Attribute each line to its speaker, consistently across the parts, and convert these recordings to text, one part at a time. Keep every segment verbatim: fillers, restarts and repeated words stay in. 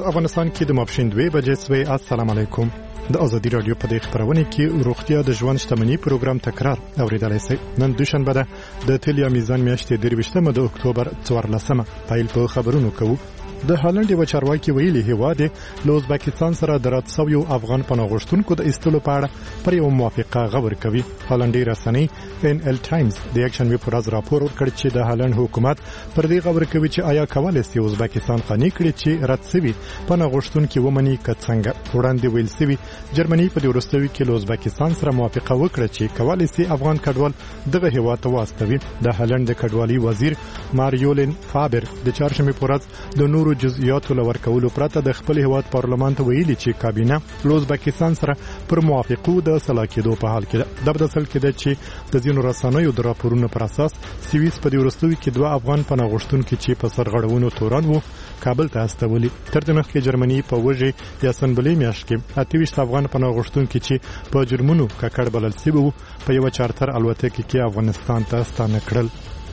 Speaker 1: په افغانستان کې د ماپښین دوه بجې سوي. السلام علیکم. د ازادي رادیو په دې خبرونه کې روغتیا د ژوند شتمنۍ پروګرام تکرار اوریدلای شئ. نن دوشنبه ده د تلیا میزان میاشتې درویشتمه د اکتوبر څوارلسمه. پایل په خبرونو کوو. د هالند یو چارواکي ویلي هیواد له ازبکستان سره د راتسویو افغان پناه غوښتونکو د ایستلو په اړه پر یو موافقه غور کوي. هالندي رسنۍ ان ال ټایمز د اکشن وی پر راپور ورکړ چې د هالند حکومت پر دې غور کوي چې آیا کولای شي ازبکستان قانوني کړي چې راتسوي پناه غوښتونکي ومني که څنګه. وړاندې ویل شوی جرمني په دې وروستیو کې له ازبکستان سره موافقه وکړه چې کولای شي افغان کډوال دغه هیواد ته واستوي. د هالند د کډوالي وزیر ماریولین فابر د چهارشنبه په ورځ د نورو جزئیاتو لور کولو پرته د خپل هیواد پارلمان ته ویلي چې کابینه له ازبکستان سره پر موافقو د صلاح کېدو په حال کې ده. د بدسل کې ده چې د ځینو رسنیو د راپورونو پر اساس سویس په دې وروستیو کې دوه افغان پناه غوښتونکي چې په سرغړونو تورن وو کابل ته استولي. تر دې مخکې جرمني په وجه د اسمبلی میاشت کې اته ویشت افغان پناه غوښتونکي چې په جرمونو ککړ بلل شوي وو په یو چارتر الوتکه کې افغانستان ته ستانه کړل.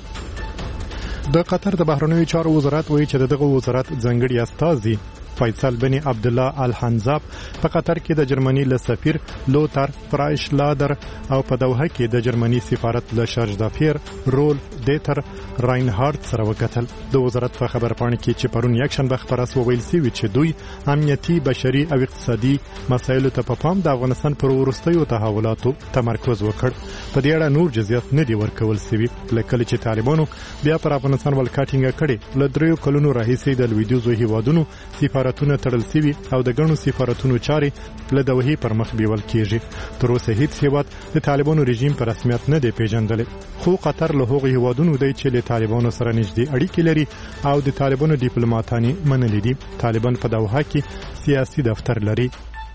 Speaker 1: د قطر د بهرنیو چارو وزارت وایي چې دغه وزارت ځنګړي استازي فیصل بن عبد الله الحنزاب په قطر کې د جرمني له سفیر لوتر فرایشلادر او په دوحه کې د جرمني سفارت له شارج دافیر رول دیتر راینهارد سره وکتل. د وزارت په خبرپاڼه کې چې پرون یک شنبه خبره سو ویل شوی چې دوی امنیتي بشري او اقتصادي مسایلو ته په پام د افغانستان پر وروستیو تحولاتو تمرکز وکړ. په دې اړه نور جزئیات نه دی ورکول شوی. لکه چې طالبانو بیا پر افغانستان ولکټینګ کړي له دریو کلونو راهیسې د لویدیځو هیوادونو سفارتونه تړل شوي او د ګڼو سفارتونو چاري له دوحې پر مخ بیول کیږي. تر اوسه هیڅ هیواد د طالبانو رژیم په رسمیت نه دی پیژندل، خو قطر له هغو هیوادونو دی چې له طالبانو سره نږدې اړیکې لري او د طالبانو ډیپلوماټانی منلي دي. طالبان په دوحه کې سیاسي دفتر لري.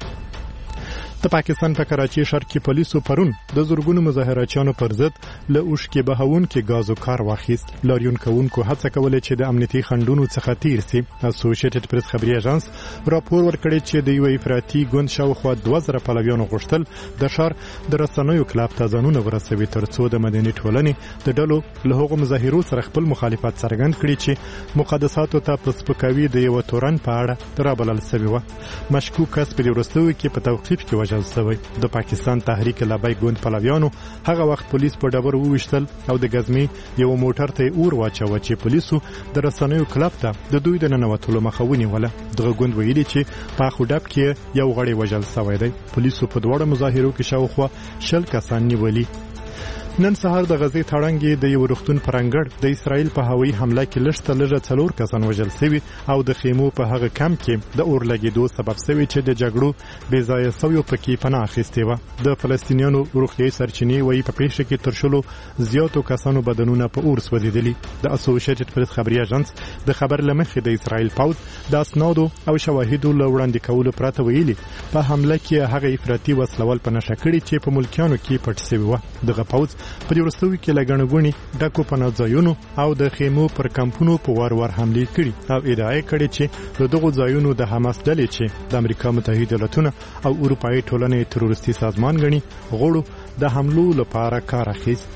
Speaker 1: د پاکستان په کراچي ښار کې پولیسو پرون د زورګونو مظاهراتچیانو پر ضد له اوښکې بهونکو غازو کار واخیست. لاریون کوونکو هڅه کوله چې د امنیتي خنډونو څخه تیر شي. اسوسییټډ پریس خبري اژانس راپور ورکړی چې د یو افراطي ګوند شاوخوا دوه زره پلویانو غوښتل د ښار د رسنیو کلاب ته ځانونه ورسوي ترڅو د مدني ټولنې د ډلو له هغو مظاهرو سره خپل مخالفت څرګند کړي چې مقدساتو ته په سپکاوي د یو تورن په اړه رابلل شوی و. مشکوک کس په دې وروستیو کې په توقیف کې سوی. د پاکستان تحریک لبیک ګوند پلویانو هغه وخت پولیس په ډبر وویشتل او د غزمي یو موټر ته اور واچو چې پولیسو د رسنیو کلب ته د دوی د ننوتلو مخه ونیوله. دغه ګوند ویلي چې په خوداب کې یو غړی وژل شوی دی. پولیسو په دوړو مظاهرو کې شاوخوا شل کسان نیولي. نن سهار د غزې تړنګې د یو روغتون پرنګړ د اسرائیل په هوایي حمله کې لږ لږه څلور کسان وژل شوي او د خیمو په هغه کمپ کې د اور لګېدو سبب شوی چې د جګړو بې ځایه شویو پکې پناه اخیستې وه. د فلسطینیانو روغتیایي سرچینې وایي په پیښه کې تر شلو زیاتو کسانو بدنونه په اور سوځېدلي. د اسوسییټډ پریس خبري اژانس د خبر له مخې د اسرائیل پوځ د اسنادو او شواهدو له وړاندې کولو پرته ویلي په حمله کې هغه افراطي وسلوال په نشه کړي چې په ملکیانو کې پټ شوی و. دغه پوځ په دې وروستیو کې لګڼه غوني ډکو پناهځایونو او د خیمو پر کمپونو په وار وار حملې کړي او ادعا کړې چې له دغو ځایونو د حماس ډلې چې د امریکا متحده ایالاتونو او اروپایي ټولنې تروریستي سازمان ګڼي غړو د حملو لپاره کار اخیست.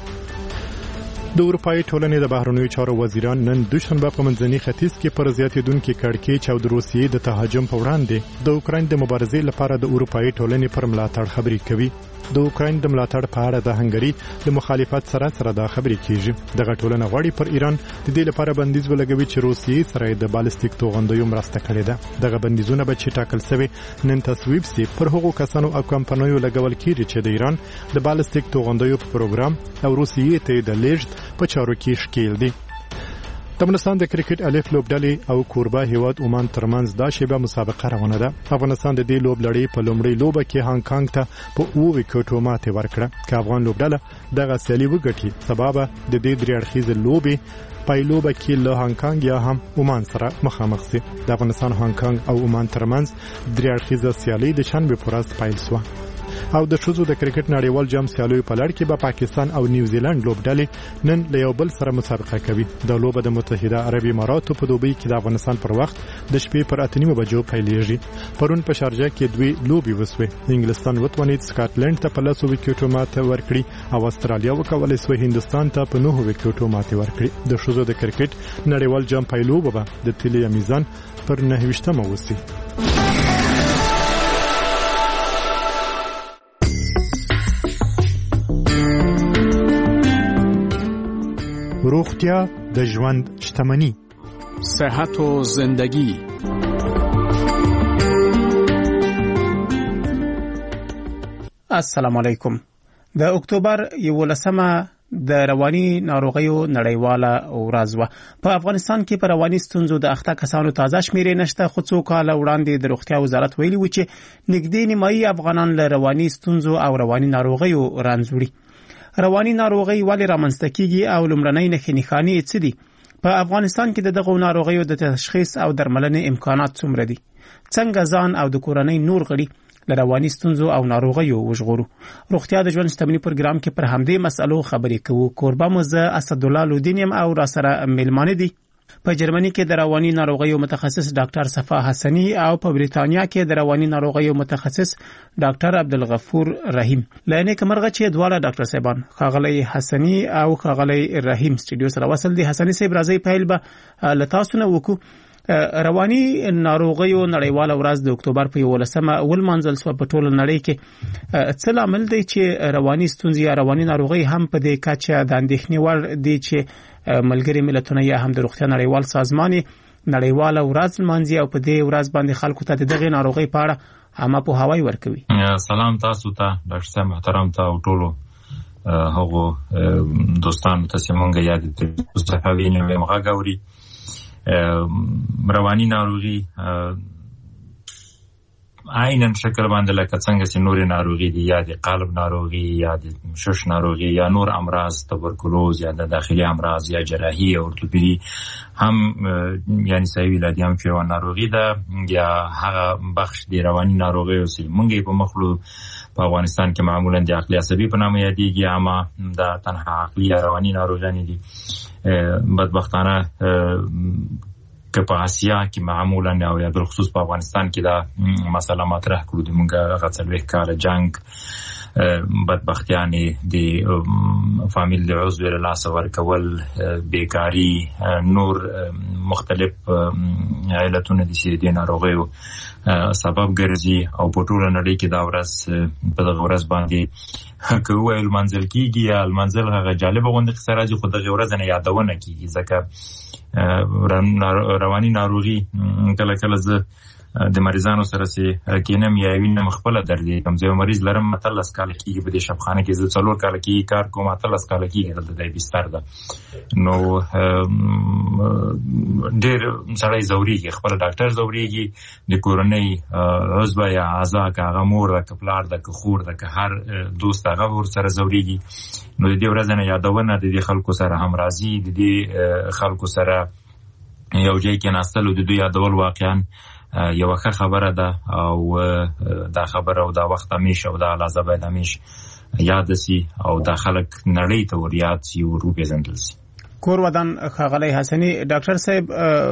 Speaker 1: د اروپایي ټولنې د بهرنیو چارو وزیران نن دوشنبه په منځني ختیځ کې پر زیاتېدونکو کړکېچ او د روسیې د تهاجم په وړاندې د اوکراین د مبارزې لپاره د اروپایي ټولنې پر ملاتړ خبرې کوي. د اوکراین د ملاتړ په اړه د هنګري د مخالفت سره سره دا خبرې کیږي. دغه ټولنه غواړي پر ایران د دې لپاره بندیز ولګوي چې روسیې سره د بالستیک توغندیو مرسته کړې ده. دغه بندیزونه به چې ټاکل شوی نن تصویب سي پر هغو کسانو او کمپنیو لګول کیږي چې د ایران د بالستیک توغندیو په پروګرام او روسیې ته د لیږد په چارو کې ښکیل دي. د افغانستان د کرکټ الف لوبډلې او کوربه هیواد عمان ترمنځ دا شیبه مسابقه روانه ده. افغانستان د دې لوبډلې په لومړۍ لوبه کې هانګ کانګ ته په اوه وکټو ماتې ورکړه. که افغان لوبډله دغه سیالي وګټي سبا به د دې درې اړخیزې لوبې پایلوبه کې له هانګ کانګ یا هم عمان سره مخامخ شي. د افغانستان هانګ کانګ او عمان ترمنځ درې اړخیزه سیالي د شنبه په ورځ پیل شوه. او د شوزو د کرکټ نړیوال جام سیالیو په لړ کې به پاکستان او نیوزیلند لوبډلې نن له یو بل سره مسابقه کوي. د لوبه د متحده عربي اماراتو په دوبۍ کې د افغانستان پر وخت د شپې پر اته نیمه بجو پیلېږي. پرون په شارجه کې دوی لوبي وسوې. انګلستان وتوانید سکاټلند ته په لاسو وکټو ماته ورکړي او استرالیا وکولای سو هندستان ته په نهو وکټو ماته ورکړي. د شوزو د کرکټ نړیوال جام پایلوبه به د تلیا میزان پر نهویشتمه وسی. روغتیا د ژوند شتمنی.
Speaker 2: صحت و زندگی.
Speaker 3: السلام علیکم. د اکتوبر یولسمه د رواني ناروغیو نړیواله ورځ وه. په افغانستان کې په رواني ستونزو د اخته کسانو تازه شمیرې نشته، خو څو کاله وړاندې د روغتیا وزارت ویلي و چې نږدې نیمایي افغانان له رواني ستونزو او رواني ناروغیو رنځ وړي. رواني ناروغي ولې رامنځته کیږي او لومړنۍ نښې نښانې څه دي؟ په افغانستان کې د دغو ناروغیو د تشخیص او درملنې امکانات څومره دي؟ څنګه ځان او د کورنۍ نور غړي له رواني ستونزو او ناروغیو وژغورو؟ روغتیا د ژوند شتمني پروګرام کې پر همدې مسألو خبرې کوو. کوربه مو زه اسدالله لودین یم او را سره میلمانه دي په جرمني کې د رواني ناروغیو متخصص ډاکټر صفا حسنی او په بریتانیا کې د رواني ناروغیو متخصص ډاکټر عبدالغفور رحیم. لانه کمرغه چې دواړه ډاکټر صاحبان خاغلی حسنی او خاغلی رحیم سټوډیو سره وصل دي. حسنی صاحب راځي پیل به لتاسو نه وکړو. رواني ناروغیو نړیواله ورځ د اکتوبر په یولسمه اول منځل سو په ټوله نړۍ کې. څه لامل دی چې رواني ستونزې یا رواني ناروغي هم په دې کچه د اندېښنې وړ دي چې ملګري ملتونه یا هم د روغتیا نړیوال سازمان نړیواله ورځ لمانځي او په دې ورځ باندې خلکو ته د دغه ناروغي په اړه عامه پوهاوی ورکوي؟
Speaker 4: سلام تاسو ته ډاکټر صاحب محترم ته او ټولو هغه دوستانو ته چې مونږ یاد کړو چې په وینې موږ غوړي رواني ناروغي عیناً شکل باندې لکه څنګه چې نورې ناروغي دي، یا د قلب ناروغي یا د شش ناروغي یا نور امراض تبرکلوز یا د داخلي امراض یا جراحي او ارتوپدي هم یعنی صحیح ولادي هم چې ناروغي ده یا هغه بخش د رواني ناروغي او سیمونګي په مخلو په افغانستان کې معمولاً د عقلي عصبي په نامه یادېږي، اما دا تنها عقلي یا رواني ناروغي دي. بدبختانه که په آسیا کې معمولاً او یا بالخصوص په افغانستان کې دا مسله مطرح کړو د مونږه غڅلوي کال جنگ بدبختیانه د فامیل د عضو له لاس ورکول، بیکاری، نور مختلف علتونه دي چې د ناروغیو سبب ګرځي او په ټوله نړۍ کې دا ورځ په دغه ورځ باندې که وویل منزل کېږي یا المنزل هغه جالبه غوندې قصه راځي، خو دغه ورځ نه یادونه کېږي ځکه رواني ناروغي کله کله زه د مریضانو سره چې کینم یا وینم خپل درد کوم ځای مریض لرم متلس کال کېږي په دې شبخانه کې زه څلور کال کې کار کوم متلس کال کېږي دلته د بستر ده نو ډېر سړی زوريږي، خپل ډاکټر زوريږي، د کورنۍ عضو یا اعضا که هغه مور ده که پلار ده که خور ده که هر دوست هغه ور سره زوريږي. نو د دې ورځ نه یادونه د دې خلکو سره هم راځي، د دې خلکو سره یو ځای کې ناستل او د دوی یادول واقعا یو ښه خبره ده او دا خبره او دا وخت همیشه او دا لحظه باید همیشه یاد شي او دا خلک نړۍ ته ور یاد شي او وپېژندل شي.
Speaker 3: کور ودان خاغلی حسنی. ډاکټر صاحب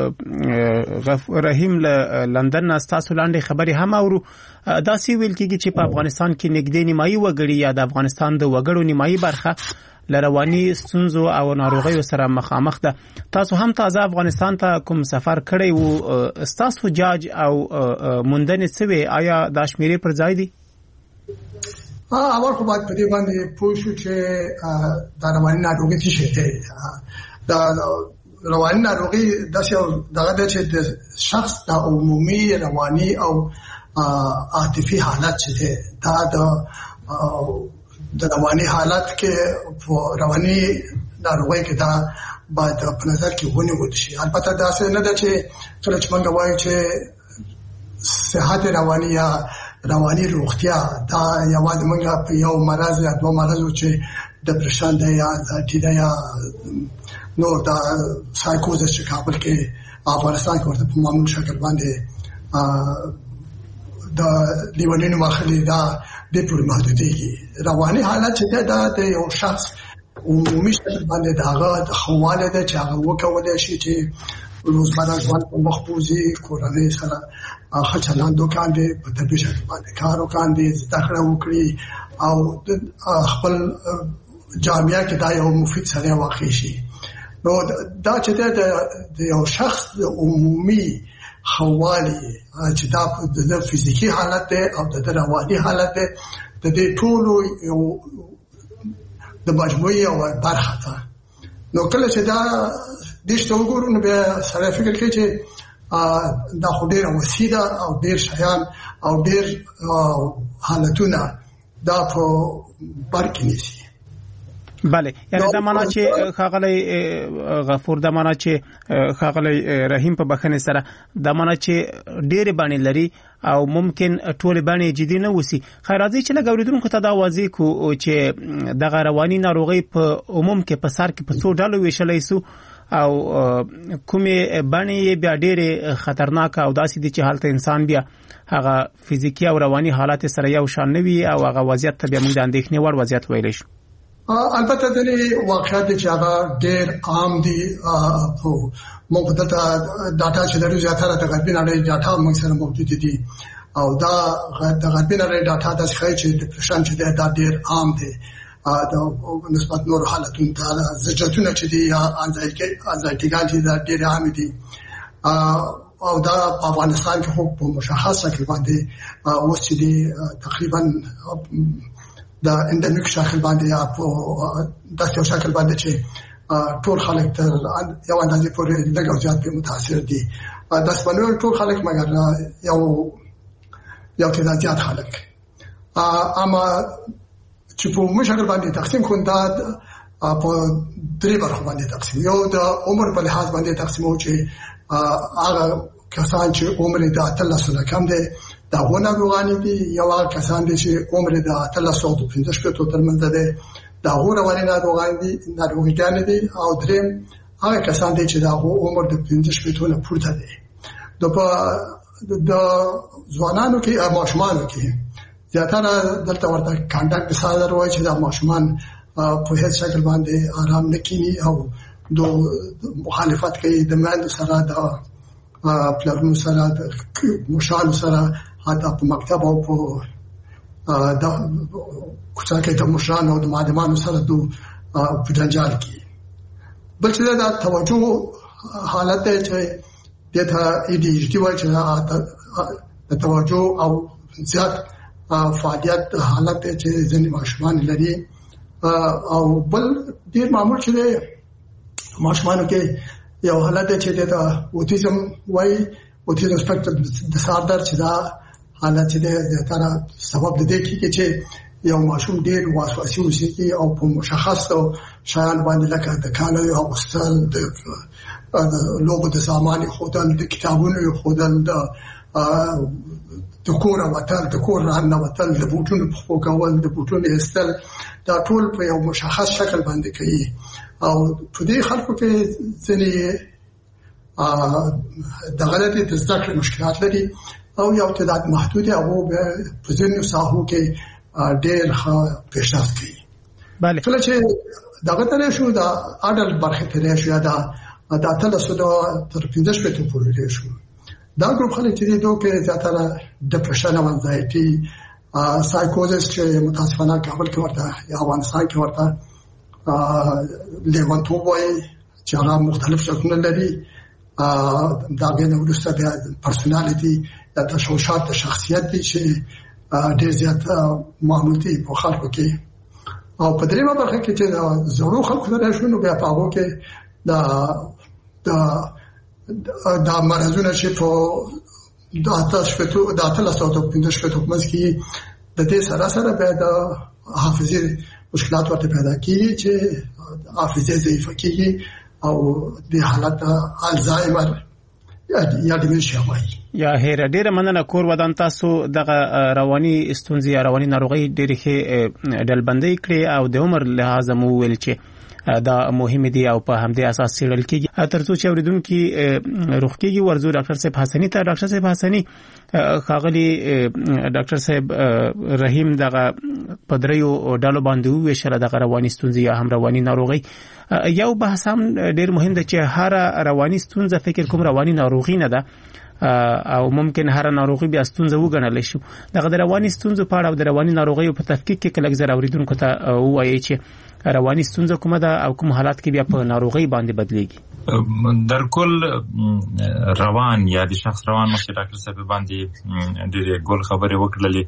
Speaker 3: رحیم له لندن نه تاسو لاندې خبرې هم اورو. دا سی ویل کېږي چې په افغانستان کې نږدې نیمایي وګړي یا د افغانستان د وګړو نیمایي برخه لرواني ستونزو او ناروغیو سره مخامخ ده. تاسو هم تازه افغانستان ته کوم سفر کړی وو، تاسو جاج او موندنې څه وي؟ آیا دا شمیرې پر ځای دي؟
Speaker 5: اول خو باید په دې باندې پوه شو چې دا رواني ناروغي څه شی دی. دا رواني ناروغي داسې دغه ده چې د شخص د عمومي رواني او عاطفي حالت چې دی دا د د رواني حالت کې په رواني ناروغي کې دا باید په نظر کې ونیول شي. البته دا څه نه ده چې کله چې موږ وایو چې صحت رواني یا رواني روغتیا دا یوازې موږ په یو مرض یا دوه مرضو چې ډپریشن دی یا انزایټي دی یا نور دا سایکوزس چې کابل کې افغانستان کې ورته په معمول شکل باندې د لیونینو مخلي دا د پور محدوديږي. رواني حالت چې دا د یو شخص عمومي شکل باندې داغه د خواله د چاغه وکولای شي چې روزمره ژوند په مخبوزي کورنۍ سره اخر چلند وکاندي په طبي شکل باندې کار وکاندي زده کړه وکړي او خپل جامعه کې دا یو مفید سره واقع شي. نو دا چې د یو شخص عمومي خواله چې دا د فزیکی حالت ده او د رواني حالت ده د دې ټولو یو د مجموعي او برخه ده. نو کله چې دا د شته وګورو نو بیا سره فکر کوي چې دا خو ډېر وسیله او ډېر شیان او ډېر حالتونه دا په برکې نشي.
Speaker 3: بله یعنی دا معنا چې خاغلی غفور دا معنا چې خاغلی رحیم په بخنه سره دا معنا چې ډېر باندې لري او ممکن ټول باندې جدي نه وسی. خیر راځي چې لګوریدونکو ته دا واضح کو چې د غیروانی ناروغي په عموم کې په سر کې په څو ډلو ویشلای سو او کومه باندې بیا ډېر خطرناک او داسې دي چې حالت انسان بیا هغه فزیکی او رواني حالت سره یو شان نه وي او هغه وضعیت ته بیا موږ د اندېښنې وړ وضعیت ویل شي.
Speaker 5: البته د واقعیت چې هغه ډېر عام دي په موږ د ډاټا چې درو زیاتره د غربي نړۍ ډاټا موږ سره موجود دي او دا د غربي نړۍ ډاټا د ښایي چې ډیپریشن چې دا ډېر عام دي د نسبت نور حالتونو ته زجرتونه چې دي یا انزایټیګان چې دا ډېر عام دي او دا په افغانستان کې خو په مشخص شکل باندې اوس چې دي تقریبا دا اندمیک شکل باندې یا په داسې شکل باندې چې ټول خلک تر یو اندازې پورې لږ او زیات متاثر دي. د سپنور ټول خلک مګر یو یو تعداد زیات خلک اما چې په مشکل باندې تقسیم کړو دا په درې برخو باندې تقسیم. یو د عمر په لحاظ باندې تقسیم او چې هغه کسان چې عمر د اتلس نه کم دي دا غونه رواني دي، یو کسان دي چې عمر د اتلس او پنځه شپږ ترمنځ دي دا غوړه ولې نه رواني دي ناروغان دي، او دریم هغه کسان دي چې دا عمر د پنځه شپږ نه پورته دي. د په د ځوانانو کې او ماشومانو کې زیاتره دلته ورته کانټاکټ سره وایي چې دا ماشومان په هیڅ شکل باندې آرام نه کینی او د مخالفت کوي د ماند سره د پلانونو سره د مشال سره حتی په مکتب او په د کوڅه کې د مشال او د معلمانو سره د په جنجال کې بل څه دا توجه حالت ته چې دته اې ډي ایچ ډي وایي چې د توجه او زیات فعالیت حالت چې ځینې ماشومان لري او بل ډیر معمول چې ماشومانو کې یو حالت چې د اوټیزم وای اوټیزم سپیکټرم ډیساردر چې دا حالت چې د تر سبب د دې کې چې یو ماشوم ډیر وسوسه وشي او په مشخص شیان باندې لکه د کالو او استل د لوګو د سامان خودل د کتابونو خودل د د کور وتل د کور نه وتل د بوټونو په خوګول د بوټونو استل دا ټول په یو مشخص شکل باندې کوي او په دې خلکو کې ځینې د غلطي د زده کړې مشکلات لري او یو تعداد محدود او په ځینو ساحو کې ډېر ښه پیشرفت کوي.
Speaker 3: بله
Speaker 5: کله چې دغه ترې شو دا اډل برخه ترې شو دا د اتلس تر پنځه شپږ پورې شو دا ګروپ خلک چې دوی کې زیاتره ډیپریشن او انزایټي سایکوزس چې متاسفانه کابل کې ورته یا افغانستان کې ورته لیوانتوب وایي چې هغه مختلف شکلونه لري دا غوښنه ورسته د پرسونالټي د تشوشات د شخصیت دي چې ډېر زیات معمول دي په خلکو کې او په دریمه برخه کې چې زړو خلکو سره شنو بیا په هغه کې دا دا دا مرزونه چې په د اتش پټو د اتلس او پنځه شپږ منځ کې د دې سره سره به د حافظې مشکلات ورته پیدا کیږي چې حافظې ضعیفه کیږي او د حالت الزایمر یا دیمنشیا وایي.
Speaker 3: یا هیر ډیره مننه کور ودان تاسو دغه رواني ستونزې یا رواني ناروغي ډېرې ښې ډلبندۍ کړې او د عمر لحاظه مو ویل چې دا مهم دي او په همدې اساس څېړل کېږي. تر څو چې اوریدونکي روغ کېږي ورځو ډاکټر صاحب حسني ته. ډاکټر صاحب حسني ښاغلي ډاکټر صاحب رحیم دغه په دریو ډلو باندې وویشله دغه رواني ستونزې یا هم رواني ناروغي. یو بحث هم ډېر مهم دی چې هر رواني ستونزه فکر کوم رواني ناروغي نه ده او ممکن هر ناروغي بیا ستونزه وګڼل شي. دغه د رواني ستونزو په اړه او د رواني ناروغیو په تفکیک کې کله زر اوریدونکو ته وایي چې رواني ستونزه کومه ده او کوم حالات کې بیا په ناروغي باندې بدلېږي.
Speaker 4: در کل روان یا د شخص روان مخکې ډاکټر صاحب باندې ډېرې ګول خبرې وکړلې.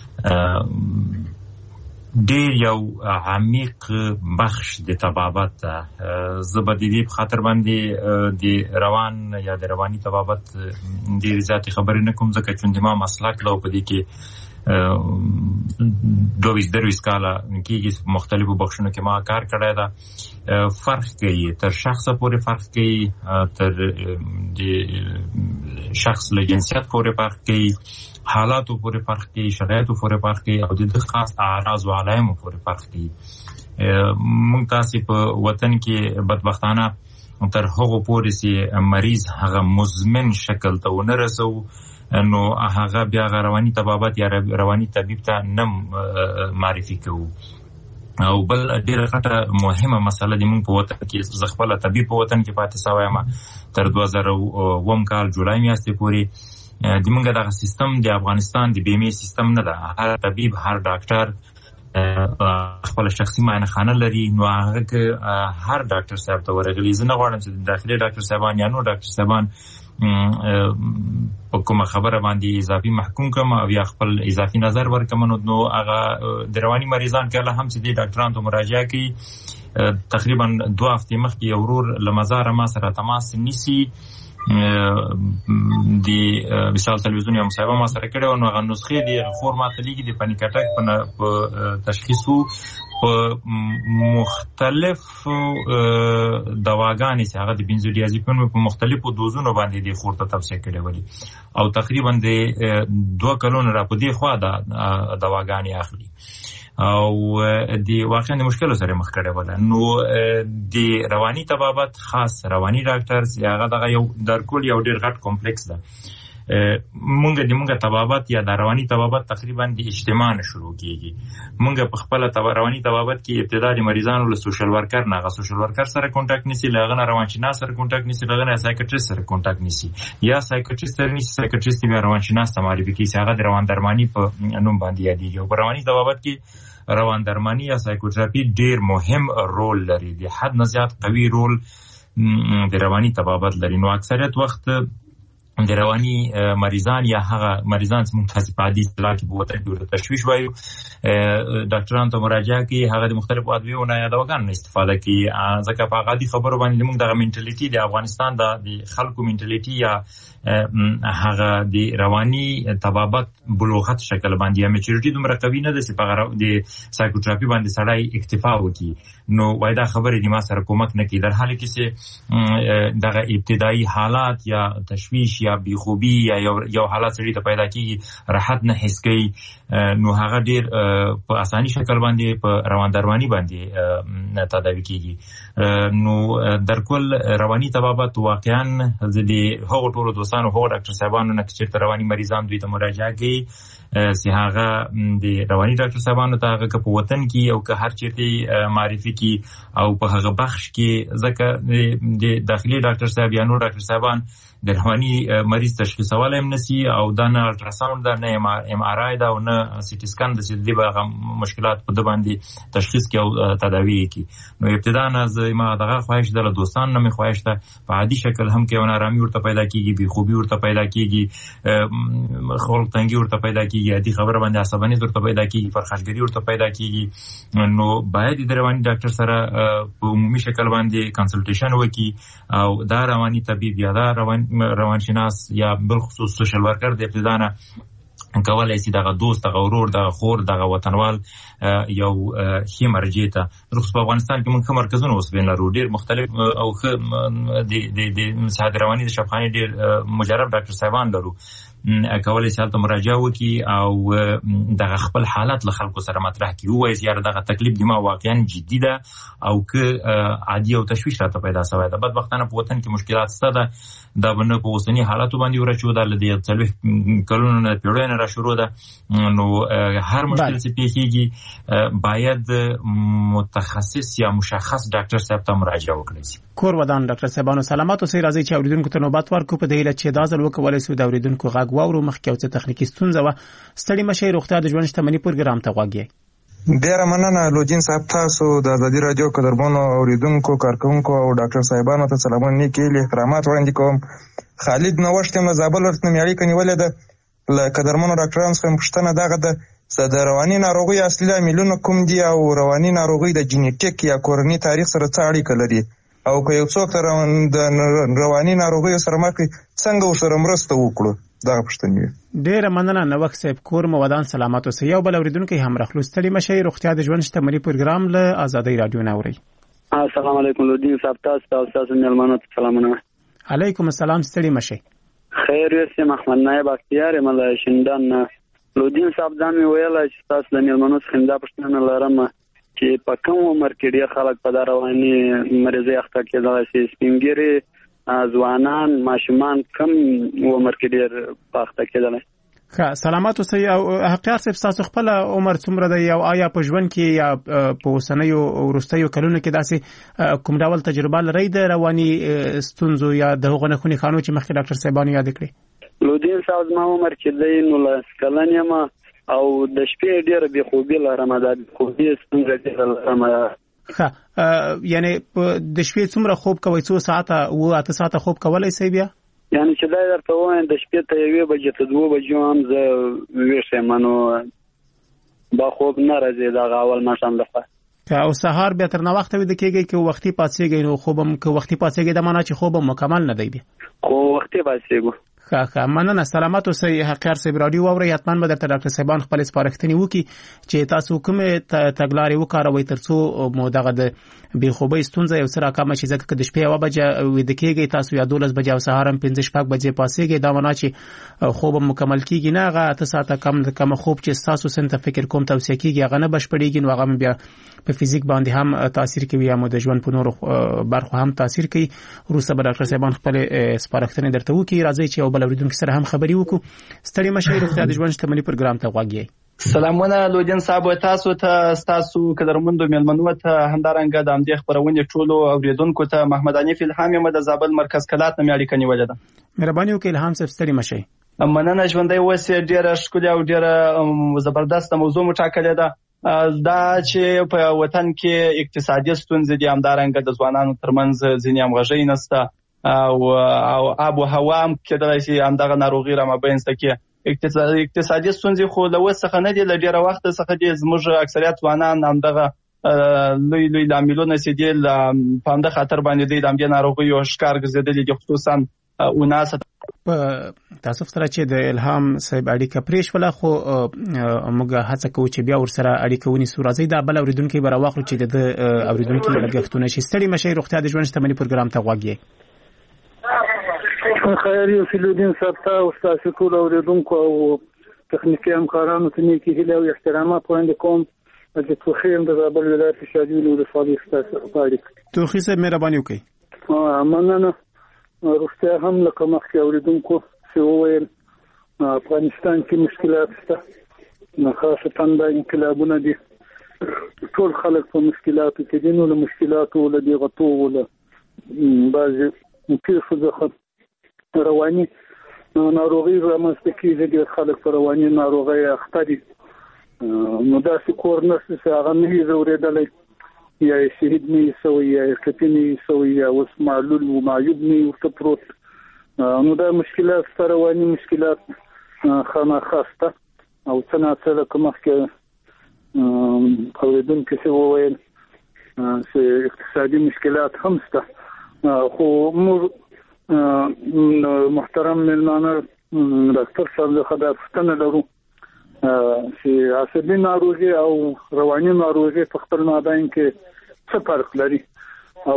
Speaker 4: ډېر یو عمیق بخش د طبابت ده. زه به د دې په خاطر باندې د روان یا د رواني طبابت ډېرې زیاتې خبرې نه کوم ځکه چې ما مسلک ده او په دې کې دویس درویس کاله کېږي مختلفو بخشونو کې ما کار کړی ده. فرق کوي تر شخصه پورې فرق کوي، تر د شخص له جنسیت پورې فرق کوي، حالاتو پورې فرق کوي، شرایطو پورې فرق کوي او د خاص اعراض او علایمو پورې فرق کوي. موږ تاسې په وطن کې بدبختانه تر هغو پورې چې مریض هغه مزمن شکل ته ونه رسو نو هغه بیا رواني طبابت یا رواني طبيب ته نه معرفي کوو. او بل ډیره غټه مهمه مسله د موږ په وطن کې ز خپل طبيب په وطن کې پاتې سوی ما تر دوه زره اووم کال جولای میاشتې پورې د موږ دغه سیستم د افغانستان د بیمې سیستم نه ده. هر طبيب هر ډاکټر خپل شخصي معاینه خانه لري. نو هغه هر ډاکټر صاحب ته ورغلی. زه نه غواړم چې داخلي ډاکټر صاحبان یا نور ډاکټر صاحبان په کومه خبره باندې اضافي محکوم کړم او یا خپل اضافي نظر ورکړم. نو هغه د رواني مریضان کله هم چې د ډاکټرانو ته مراجعه کوي تقریبا دوه هفتې مخکې یو ورور له مزاره ما سره تماس نیسي. د مثال تلویزیون یا مصاحبه ما سره کړې نو هغه نسخې د خور ماته لیږي د پنیک اټک په تشخیصو په مختلف دواګانې چې هغه د بنزودیازپین په مختلفو دوزونو باندې د خور ته توصیه کړې ولې او تقریبا د دوه کلونو را په دې خوا د دواګانې اخلي او د واقعا د مشکل سره مخ کړي ولا. نو د رواني طبابت خاص رواني ډاکټر هغه دغه یو در کول یو ډیر غټ کمپلیکس ده. مونږ د مونږ طبابت یا د رواني طبابت تقریبا د اجتماع نه شروع کیږي. مونږ په خپل رواني طبابت کې ابتدا د مریضانو له سوشل ورکر نه غو سوشل ورکر سره کانټاکټ نسی، لغه روانشناس سره کانټاکټ نسی، لغه سایکیاټریست سره کانټاکټ نسی یا سایکیاټریست سره نسی سایکیاټریست بیا روانشناس ته معرفي کیږي. هغه د روان درمانی په نوم باندې یادېږي. او په رواني طبابت کې روان درمانی یا سایکوتراپي ډیر مهم رول لري. د حد نه زیات قوي رول د رواني طبابت لري. نو اکثریت وخت د رواني مریضان یا هغه مریضان چې متخصص په حدیث اصطلاح کې بوته د تشویش وایو ډاکټرانو ته مراجعه کوي. هغه د مختلفو ادویو نه یا دواګانو استفاده کوي. ځکه په غادي خبرو باندې موږ دغه منټالیټي د افغانستان د خلکو منټالیټي یا هغه د رواني طبابت بلوغت شکل باندې یا میچورټي دومره قوي نه ده چې په د سایکوتراپي باندې سړی اکتفا وکړي. نو وایدا خبرې د ما سره کومک نه کوي در حال کې چې دغه ابتدایي حالات یا تشویش یا بیخوبی یا یو حالت سړي ته پیدا کیږي راحت نه حس کوي. نو هغه ډیر په اساني شکل باندې په روان درمانی باندې تداوي کیږي. نو در کل رواني طبابت واقعا د هغو ټولو دوستانو هغو ډاکټر صاحبانو نه چې رواني مریضان دوی ته مراجعه کوي چې هغه د رواني ډاکټر صاحبانو ته هغه په وطن کې او که هر چیرته معرفي کی او په هغه بخش کې ځکه د داخلي ډاکټر صاحب یا نور ډاکټر صاحبان د رواني مریض تشخیصول هم نسی او دا نه الټراساوند دا نه ام ار آی دا او نه سی ټي سکان د سې د هغه مشکلات په د باندې تشخیص کې او تداوی کی. نو ابتدا نه ما دغه خواهش د دوستان نه مې خواهش ته په عادي شکل هم کې ونه آرامي ورته پیدا کیږي، بي خوبي ورته پیدا کیږي، خلق تنګي ورته پیدا کیږي، عادي خبره باندې عصبانیت ورته پیدا کیږي، فرخشګری ورته پیدا کیږي. نو باید د رواني ډاکټر سره په عمومي شکل باندې کنسلټیشن وکړي او دا رواني طبيب یا دا روان روانشناس یا بل خصوص سوشل ورکر د ابتدا نه کولای شي دغه دوست دغه ورور دغه خور دغه وطنوال یو هی مرجع ته رخص په افغانستان کې موږ کوم مرکزونه اوس بین لرو ډیر مختلف او د د د صحت رواني د شفاخانه ډیر مجرب ډاکټر صاحبان لرو کولای شي تاسو مراجعه وکړي او دغه خپل حالت له خلکو سره مطرح کړي وایي چې دغه تکلیف دی ما واقعا جدي ده او که عادي او تشویش راته پیدا شوی ده بدبختانه په وطن کې مشکلات ستاسو دا بنه په اوسنی حالاتو باندې ورچو د لدی څلوي کلونو پیړۍ را شروع ده نو هر مشکل چې پیښیږي باید متخصص یا مشخص ډاکټر صاحب ته مراجعه وکړي.
Speaker 3: کور ودان ډاکټر صاحبانو سلامات اوسئ راځي چې اوریدونکو ته نوبت ورکو په دې لچې دا ځل وکولای سو د اوریدونکو غږ واورو مخکې او څه تخنیکی ستونزه و ستړي مشه روغتیا د ژوند شتمنۍ پروګرام ته غواګي.
Speaker 6: ډیر مننه لوجین صاحب تاسو د ازادي رادیو قدرمنو اوریدونکو کارکونکو او ډاکټر صاحبانو ته سلامونه نیکي احترامات وړاندې کوم. خالد نوښت هم زابل ورته میالي کنيولې ده ل قدرمنو ډاکټرانو څخه پوښتنه دغه د د رواني ناروغي اصلي عاملونه کوم دي او رواني ناروغي د جینیټیک یا کورني تاریخ سره څه اړیکه لري او که یو څوک د رواني ناروغي سره مخ څنګه ورسره مرسته وکړو دغه پوښتنه.
Speaker 3: ډیره مننه نوښت صاحب کور مو ودان سلامات اوسئ. یو بل اوریدونکو هم راخلو ستړي مشه روغتیا د ژوند شتمنۍ پروګرام له آزادۍ رادیو ناوري.
Speaker 7: السلام علیکم لودین صاحب تاسو او تاسو ملمنو ته سلامونه.
Speaker 3: علیکم السلام ستړي مشه.
Speaker 7: خیر یې محمد نایب اختیار مله شندان لودین صاحب دا مې ویل چې تاسو د ملمنو څخه دا پوښتنه لرم چې په کوم عمر کې ډیر خلک په رواني مریضۍ اخته کېدای شي سپینګری ځوانان ماشومان کم عمر کې ډیر اخته کېدل.
Speaker 3: ښه سلامات اوسئ. او حقیقت صاحب تاسو خپل عمر څومره دی او آیا په ژوند کې یا په اوسنیو وروستیو کلونو کې داسې کوم ډول تجربه لرئ د رواني ستونزو یا د هغو نښو نښانو چې مخکې ډاکټر صاحبانو یاد کړي؟
Speaker 7: لودین صاحب ما عمر چې دی نولس کلن یم او د شپې ډېره بېخوبي لرم دا بېخوبي ستونزه ډېره لرم.
Speaker 3: ښه یعنی د شپې څومره خوب کوئ څو ساعته اوه اته ساعته خوب کولی شئ بیا؟
Speaker 7: یعنی چې دا درته وایم د شپې ته یوې بجې ته دوه بجو هم زه ویښ یم نو با خوب نه راځي دغه اول ماښام دخوا.
Speaker 3: او سهار بیا تر ناوخته ویده کېږئ که وختي پاڅېږئ نو خوب هم که وختي پاڅېږئ د معنا چې خوب هم مکمل نه دی بیا؟
Speaker 7: خو وختي پاڅېږو.
Speaker 3: ښه ښه مننه سلامات اوسئ. حقیقت صاحب رادیو واورئ حتما به درته ډاکټر صاحبان خپل سپارښتنې وکړي چې تاسو کومې تګلارې وکاروئ تر څو مو دغه د بېخوبۍ ستونزه یو څه راکمه شي ځکه که د شپې یوه بجه ویده کېږئ تاسو یا دولس بجې او سهار هم پنځه شپږ بجې پاڅېږئ دا معنا چې خوب هم مکمل کېږي نه هغه اته ساعته کم کمه خوب چې ستاسو سن ته فکر کوم توصیه کېږي هغه نه بشپړېږي نو هغه بیا په فزیک باندې هم تاثیر کوي یا مو د ژوند په نورو برخو هم تاثیر کوي. وروسته به ډاکټر صاحبان خپل سپارښتنې درته وکړي. راځئ چې یو بل اورېدونکي سره هم خبرې وکړو. ستړي مشه روغتیا د ژوند شتمنۍ پروګرام ته غوږ.
Speaker 8: سلامونه لودین صاحب تاسو ته تاسو قدرمندو مېلمنو ته همدارنګه د همدې خبرونې ټولو اوریدونکو ته محمد حنیف الهام یم د زابل مرکز کلات نه اړیکه نیولې ده.
Speaker 3: مهرباني وکړئ الهام صاحب ستړي مشه.
Speaker 8: مننه ژوندۍ اوسئ. ډېره ښکلې او ډېره زبردسته موضوع مو ټاکلې ده دا چې په وطن کې اقتصادي ستونزې دي همدارنګه د ځوانانو ترمنځ ځینې همغږۍ نشته او او آب و هوا هم کېدلی شي همدغه ناروغي رامنځته کړي. اقتصادي ستونزې خو له اوس څخه نه دي له ډېره وخته څخه دي زموږ اکثریت ځوانان همدغه لوی لوی لاملونه چې دي په همدغه خطر باندې دی د همدې ناروغیو ښکار ګرځېدلي دي خصوصا اوناس.
Speaker 3: په تاسو سره چې د الهام صاحب اړیکه پرې شوله خو موږ هڅه کوو چې بیا ورسره اړیکه ونیسو. راځئ دا بل اورېدونکی به راواخلو چې د اورېدونکي لګښتونه شي. ستړي مشه روغتیا د ژوند شتمنۍ پروګرام ته غوږ.
Speaker 9: خیر یو فلودین صاحب ته او تاسو ټول اوریدونکو او تخنیکي همکارانو ته نیکی هیله او احترامات وړاندې کوم. چې توخی هم د زابل ولایت شاجوی ولسوالۍ ستاسو غواړي.
Speaker 3: توخی صاحب مهرباني وکړئ.
Speaker 9: مننه. روغتیا هم لکه مخکې اوریدونکو چې وویل افغانستان کې مشکلات شته خاصتا دا انقلابونه دي ټول خلک په مشکلاتو کې دي نو له مشکلاتو له دغه توغو له بعضې پیښو څخه رواني ناروغي رامنځته کېږي. ډېر خلک په رواني ناروغۍ اخته دي نو داسې کور نشته چې هغه نه وي ځورېدلی یا شهید نه وي سوی یا ټپي نه وي سوی یا اوس معلول و معیوب نه وي ورته پروت. نو دا مشکلات شته رواني مشکلات خامخا شته او څه ناڅه لکه مخکې اورېدونکي چې وویل چې اقتصادي مشکلات هم شته خو موږ محترم مېلمانه ډاکټر صاحب څخه دا پوښتنه لرو چې عصبي ناروغي او رواني ناروغي په خپل مابین کې څه فرق لري او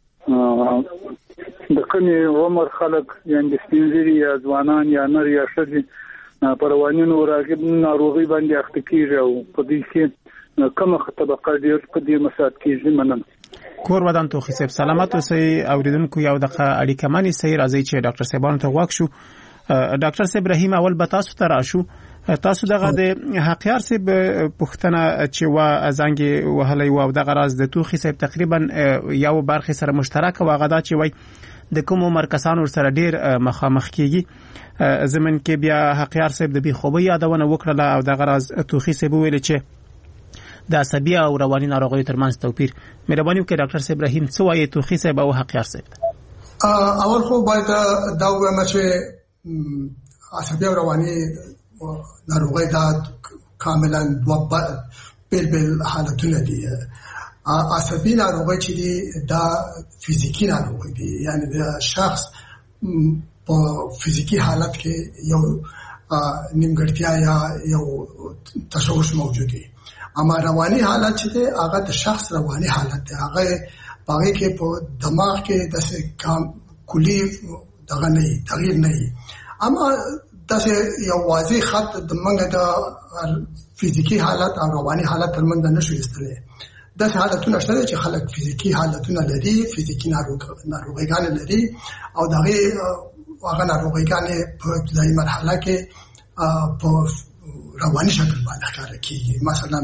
Speaker 9: د کومي عمر خلک یعنی سپینځري یا ځوانان یا نر یا ښځې په رواني ناروغي باندې اخته کیږي او په دې کې کومه طبقه ډېر په دې مسات کیږي منم
Speaker 3: کور ودان توخی صاحب سلامت اوسئ اوریدونکو یو دقه اړیکه مانی سي راځي چې ډاکټر صاحبانو ته واک شو ډاکټر صاحب رحیم اول به تاسو ته راشو تاسو دغه د حقیار صاحب پښتنه چې وا ازانګي وهلې و دغه راز د توخی صاحب تقریبا یو برخه سره مشترک و غدا چې وای د کوم عمر کسانو سره ډیر مخامخ کیږي زمون کې بیا حقیار صاحب د بي خوبي یادونه وکړه او دغه راز توخی صاحب ویل چې د عصبي او رواني ناروغیو ترمنځ توپیر مهرباني وکړئ ډاکټر صاحب رحیم څه وایي توخی صاحب او حقیار صاحب
Speaker 5: اول خو باید دا ووایم چې عصبي او رواني ناروغي دا کاملا دوه بیل بیل حالتونه دي عصبي ناروغي چې دي دا فزیکی ناروغي دي یعنی د شخص په فزیکی حالت کې یو نیمګړتیا یا یو تشوش موجود دی اما رواني حالت چې دی هغه د شخص رواني حالت دی هغه باغې کې په دماغ کې د کام کلی دغه نه تغییر نه اما د یو واضح خط د منګه د فزیکی حالت او رواني حالت ترمنځ نشو ایستلې د حالتونو شته چې خلک فزیکی حالتونه لري فزیکی ناروغیان لري او دغه هغه ناروغیان په ابتدایي مرحله کې په رواني شکل باندې ښکار کیږي مثلا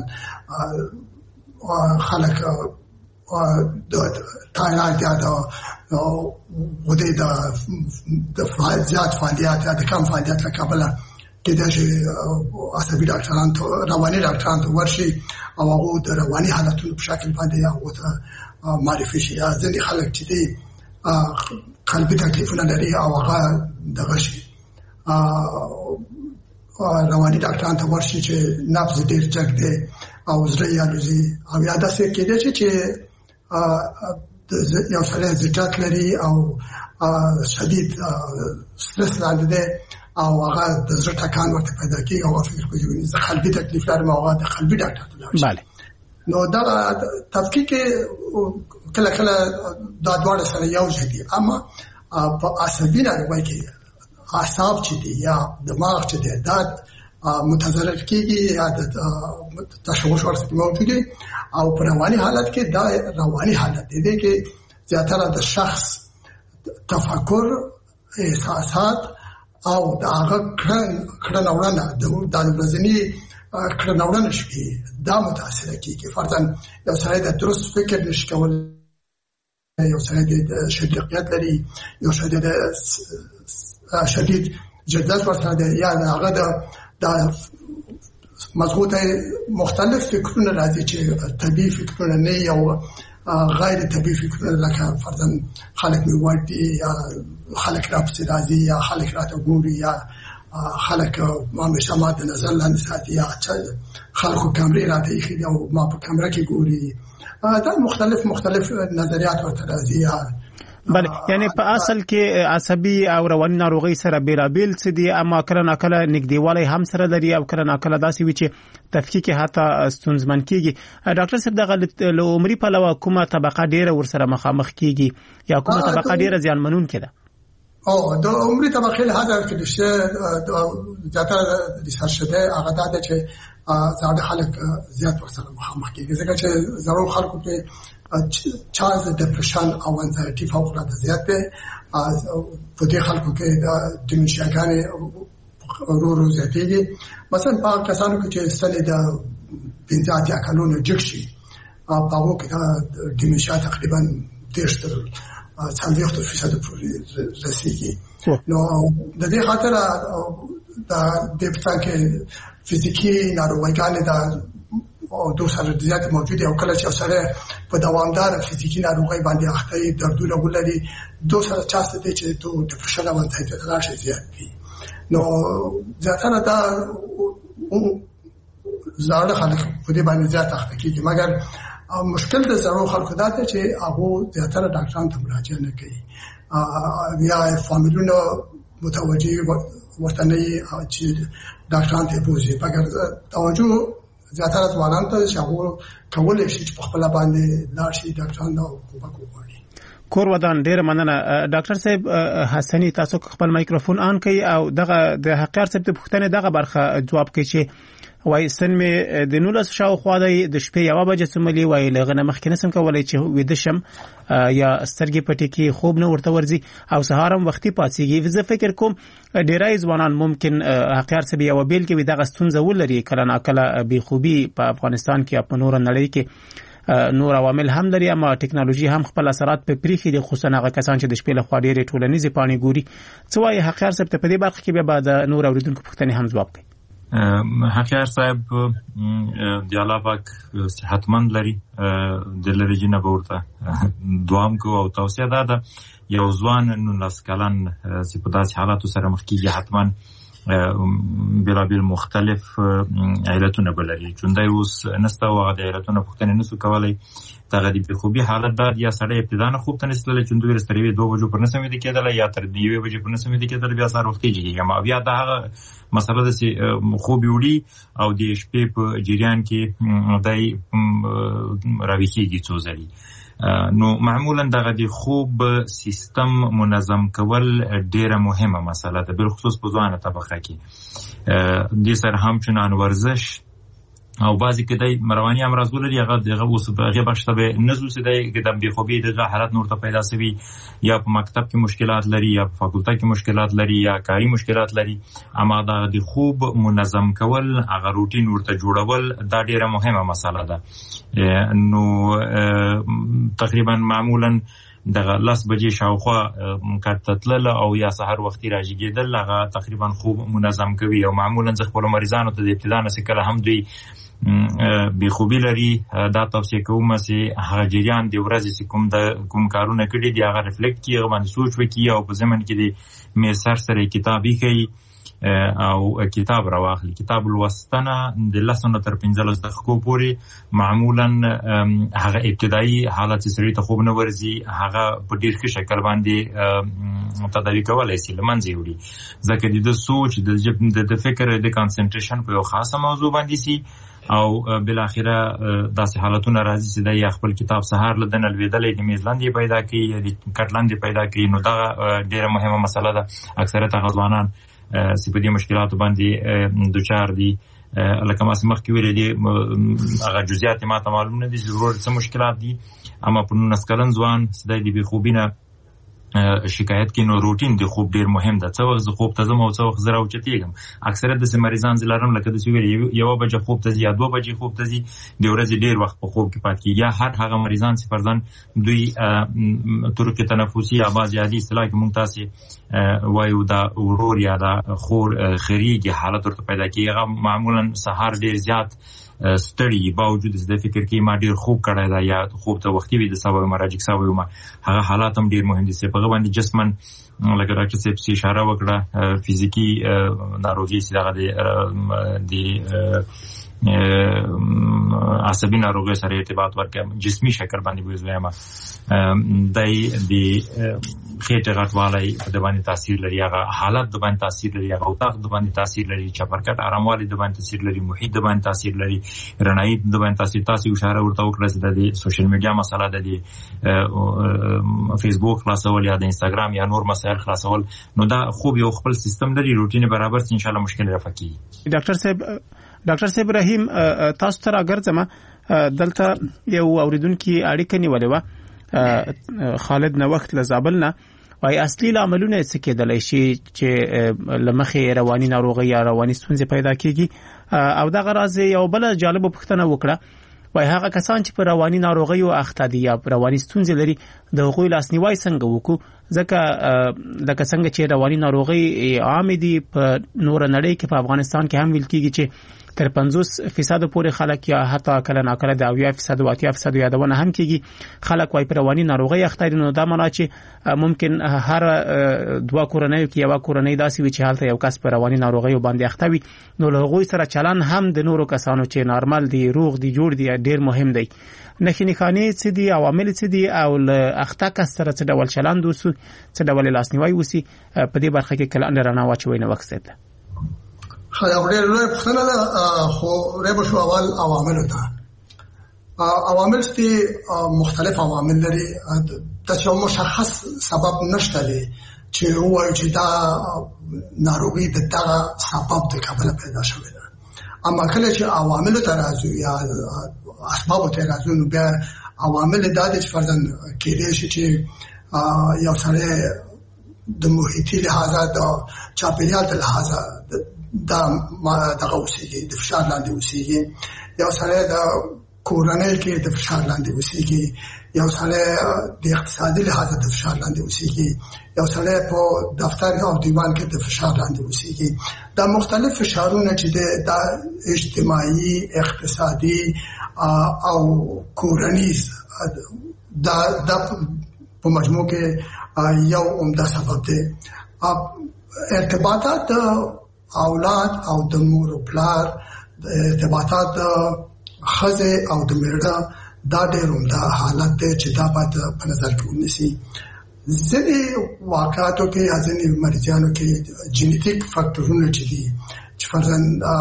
Speaker 5: خلک د تایراید یا د ودې د د فعالیت زیات فعالیت یا د کم فعالیت له کبله کېدای شي عصبي ډاکټران ته رواني ډاکټران ته ورشي او هغه د رواني حالتونو په شکل باندې هغه ته معرفي شي یا ځینې خلک چې دي قلبي تکلیفونه لري او هغه دغه شي رواني ډاکټران ته ورشي چې نبض ډېر چک دی او زړه یې الوزي او یا داسې کېدای شي چې یو سړی زیټات لري او شدید سترس لاندې دی او هغه د زړه ټکان ورته پیدا کېږي او فکر کوي چې قلبي تکلیف لري او هغه د قلبي ډاکټر ته لاړ شي.
Speaker 3: بله
Speaker 5: نو دا تفکیک کله کله دا دواړه سره یو ځای دي اما په عصبي ناروغۍ کې اعصاب چې دي یا دماغ چې دی دا متضرر کېږي یا د تشوش ورته موجود دي او په رواني حالت کې دا رواني حالت دی کې زیاتره د شخص تفکر احساسات او دا هغه کړه نوړنه د ورځنی کړه نوړنه شي دا متاثر کیږي فرضاً یو سړی د درست فکر نشي کولای یو سړی د شدت لري یو سړی د شدید جدت ورته دی یا هغه د مضغوطه مختلف فکرونه راځي چې طبيعي فکرونه نه یو غیر طبيعي فکرونه لکه فرضاً خلک میوړي یا خلک راپسې راځي یا خلک راته ګوري یا خلک ما مشه ما د نظر لاندې ساتي یا خلکو کیمرې راته یې او ما په کیمرا کې ګوري دا مختلف مختلف نظریات ورته راځي.
Speaker 3: بله یعنی په اصل کې عصبي او رواني ناروغي سره بیرابل څه دي اما کله ناکله نږدېوالی هم سره لري او کله ناکله داسې وي چې تفکیک حتی ستونزمن کیږي. ډاکټر صاحب دغه له عمري پلوه کومه طبقه ډیره ورسره مخامخ کیږي یا کومه طبقه ډیره زیانمنون کده؟
Speaker 5: او د عمري طبقه له حاضر کې د شه زیاتره د سر شده هغه د چې زاړه خلک زیات ورسره مخامخ کیږي ځکه چې زړو خلکو کې چانس د ډیپریشن او انزایټي فوق العاده زیات دی په دې خلکو کې د ډیمنشیاګانې ورو ورو زیاتېږي مثلا په کسانو کې چې سنې د پنځه اتیا کلونو جګ شي په هغو کې د ډیمنشیا تقریبا دېرش تر څلوېښت فیصد پورې رسېږي. نو د دې خاطر د دې په څنګ کې فزیکي ناروغیګانې د او دوه سره زیات موجود او کله چې سره په دوامدار فزیکی ناروغي باندې اخته دردونه ولري دوه سره چاسته دي چې تو ډیپریشن او انزایټي راشي زیات دي. نو ځکه دا زړه خلک په دې باندې زیات اخته کیږي مګر مشکل د زړو خلکو دا دی چې هغه زیاتره ډاکټرانو ته مراجعه نه کوي یا فامیلونو متوجي ورته نه چې ډاکټران ته پوښي پکې توجه زیاتره ځوانان ته شغو کولای شي چې په خپل باندې لاړ شي ډاکټران دا کومک وکړي.
Speaker 3: کور ودان ډیر مننه ډاکټر صاحب حسنی تاسو خپل مایکروفون آن کړئ او دغه د حقیقت صاحب د پوښتنې دغه برخه جواب کړئ چې وای سن می د نولس شاو خو د شپې یو بجې سملی وای لغنه مخکې نسم کولای چې وې د شم یا سترګې پټې کې خوب نه ورته ورځي او سهارم وختي پاتېږي. زه فکر کوم ډیرای ځوانان ممکن حقیقت صاحب یو بیل کې دغه ستونزه ولري کله ناکله بې خوبي په افغانستان کې په نور نړۍ کې نور عوامل هم لري اما ټکنالوژي هم خپل اثرات په پریخي دي خصوصا هغه کسان چې د شپې له خوا ډېرې ټولنیزې پاڼې ګوري. څه وایي حقیقت صاحب ته په دې برخه کې به بعد نور اوریدونکو پوښتنې هم جواب کړي.
Speaker 4: حقیقت صاحب د الله پاک صحتمند لري د لری جنه ورته دوام کو او توصیه ده یو ځوان نو لاس کلن چې په داسې حالاتو سره مخ کېږي حتما بلابل مختلف علتونه بلري چونده اوس نسته او د علتونه پوښتنه نسو کولای دغه د خوبي حالت دا یا سره ابتدا نه خوب تنسل چونده ورستریوي دوه بجو پر نسمې د کېدل یا تر دیوي بجو پر نسمې د کېدل بیا سره وخت کېږي ما بیا دا مسله د خوب وړي او د شپې په جریان کې دای راويخيږي څو ځلې. نو معمولا دغه د خوب سیستم منظم کول ډیره مهمه مسله ده بل خصوص په ځوانه طبقه کې د سر هم چنان ورزش او بعضی کدی رواني امراض ولري هغه دغه اوس هغه بخښته به نزول سي د قدم بي خوبي دغه حالت نور ته پیدا سوي یا په مکتب کې مشکلات لري یا په فاکولټه کې مشکلات لري یا کاری مشکلات لري اما دا د خوب منظم کول هغه روټین ورته جوړول دا ډیره مهمه مسله ده. نو تقریبا معمولا دغه لاس بجې شاوخوا کټتل او یا سحر وختي راځيګیدل هغه تقریبا خوب منظم کوي او معمولا ځ خپل مریضانو ته د ابتدا نه سکه هم دوی بی خوبی لري دا توصیه کوم چې هغه جریان دی ورځې کوم د کوم کارونه کړي دی هغه ریفلیکټ کیږي باندې سوچ وکړي او په زمن کې دی مې سر سره کتابي کوي او کتاب راواخلي کتاب الوسطنه د لسنه تر پنځلس دقیقو پورې معمولا هغه ابتدایي حالت سړي ته خوب نه ورزي هغه په ډیر ښه شکل باندې تداوی کولای شي لمنځي وړي ځکه د سوچ د فکر د کانسنټریشن په یو خاصه موضوع باندې سي او بل اخره داسې حالتونه راځي چې د خپل کتاب سهار لدن الویدلې د میزلاندې پیدا کوي یا د کټلاندې پیدا کوي نو دا ډیره مهمه مسله ده. اکثره غزوانان سپدي مشکلات باندې دوچار دي لکه ما سمخ کې ویل دي هغه جزئیات ما ته معلوم نه دي ضرور څه مشکلات دي اما په نس کلن ځوان سدای دی به خوبینه شکایت کې نو روټین دی خوب ډیر مهم ده. څو وخت خوب ته زما او څو وخت زراو چتیګم اکثره د مریضان زلارم لکه د سویل یو بجې خوب ته یا دوه بجې خوب ته دی ورځ ډیر وخت په خوب کې پات کی یا هر هغه مریضان چې فرضاً دوی طرق تنفسي یا باز یادي اصطلاح کې ممتاز وایو دا ورور یا دا خور خریږي حالت ورته پیدا کیږي معمولا سحر ډیر زیات ستړي باوجود د فکر کې ما ډیر خوب کړای دا یا خوب ته وختي وي د سبب مراجع سبب ما هغه حالات هم ډیر مهم دي چې په باندې جسمن لکه راځي چې اشاره وکړه فزیکی ناروغي چې دغه د عصبي ناروغي سره ارتباط ورکړي جسمي شکل باندې وزویما دای د خېټه غټوالي د باندې تاثیر لري هغه حالت د باندې تاثیر لري هغه اوتاق د باندې تاثیر لري چپرکټ آراموالي د باندې تاثیر لري محیط د باندې تاثیر لري رڼایي د باندې تاثیر تاسو اشاره ورته وکړه چې د سوشل میډیا مسله ده د فیسبوک خلاصول یا د انستګرام یا نور مسایل خلاصول نو دا خوب یو خپل سیستم لري روټین برابر ان شاء الله مشکل رفع کی.
Speaker 3: ډاکټر صاحب ډاکټر صاحب رحیم تاسو ته راګرځم دلته یو اوریدونکو اړیکه نیولې و خالد نو وخت لزابل نه وايي اصلي عملونه څه کېدلای شي چې لمخې رواني ناروغي یا رواني ستونزې پیدا کیږي او دا غرض یو بل جالب پوښتنه وکړه وای هغه کسان چې په رواني ناروغي او اخته دي یا رواني ستونزې لري د هغوی لاسنیوي څنګه وکړو ځکه لکه څنګه چې رواني ناروغي عام دي په نور نړۍ کې په افغانستان کې هم ویل کیږي چې تر پنځوس فیصد پورې خلک یا حتی کله ناکله د اویا فیصد او اتیا فیصد یادونه هم کیږي خلک وای پر رواني ناروغي اخته دي. نو دا معنی چې ممکن هر دوا کورنۍ کې یو کورنۍ داسې وي چې حالته یو کس پر رواني ناروغي باندې اخته وي نو له هغوی سره چلن هم د نورو کسانو چې نارمل دي روغ دي جوړ دي ډیر مهم دی. نښې نښانې څه دي عوامل څه دي او له اخته کس سره څه ډول چلند وسو څه ډول لاسنیوي وسی په دې برخه کې کله اندرانه واچوي نو وخت ده.
Speaker 5: خو ډېر لوی پوښتنه ده خو رب شو اول عوامل ته عوامل چې مختلف عوامل لري د څو مشخص سبب نشته لري چې هو چې دا ناروغي د دغه سبب د کابل پیدا شوی ده. اما کله چې عوامل ته راځي یا اسباب ته راځي نو بیا عوامل د دې فرضاً کېدای شي چې یو سره د محیطي لحاظه د چاپیریال د لحاظه دا دغه اوسېږي د فشار لاندې اوسېږي یو سره د کورنۍ کې د فشار لاندې اوسېږي یو سره د اقتصادي لحاظه د فشار لاندې اوسېږي یو سره په دفتر او دیوان کې د فشار لاندې اوسېږي. دا مختلف فشارونه چې د اجتماعي اقتصادي او کورنیز دا د په مجموع کې یو عمده سبب دی. ارتباطات اولاد او د مور او پلار ارتباطات خزه او د مرده دا ډېر عمده حالت دی چې دا باید په نظر کې ونیسي. ځینې واقعاتو کې ځینې مریضانو کې جینیټیک فاکټورونه چې دي چې فرضاً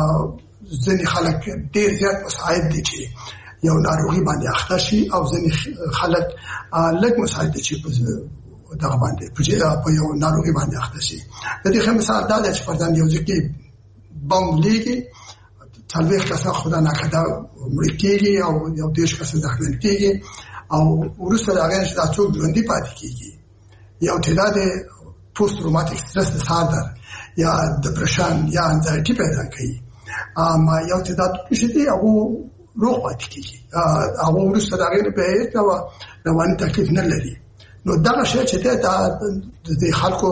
Speaker 5: ځینې خلک ډېر زیات مساعد دي چې یو ناروغي باندې اخته شي او ځینې خلک لږ مساعد دي چې دغه باندې په یو ناروغي باندې اخته شي. د دې مثال دا دی چې فرضاً یو ځکه بم لیږي څلوېښت کسه خدا ناکده مړه کېږي او یو دېرش کسه زخمي کېږي او وروسته د هغې چې دا څوک ژوندي پاتې کېږي یو تعداد پوسټ تروماتیک سټرس ډیسارډر یا ډپریشن یا انزایټي پیدا کوي. اما یو تعداد چې دی هغه روغ پاتې کېږي هغه وروسته د هغې په هېڅ ډول رواني تکلیف نه لري. نو دغه شی چې دا د خلکو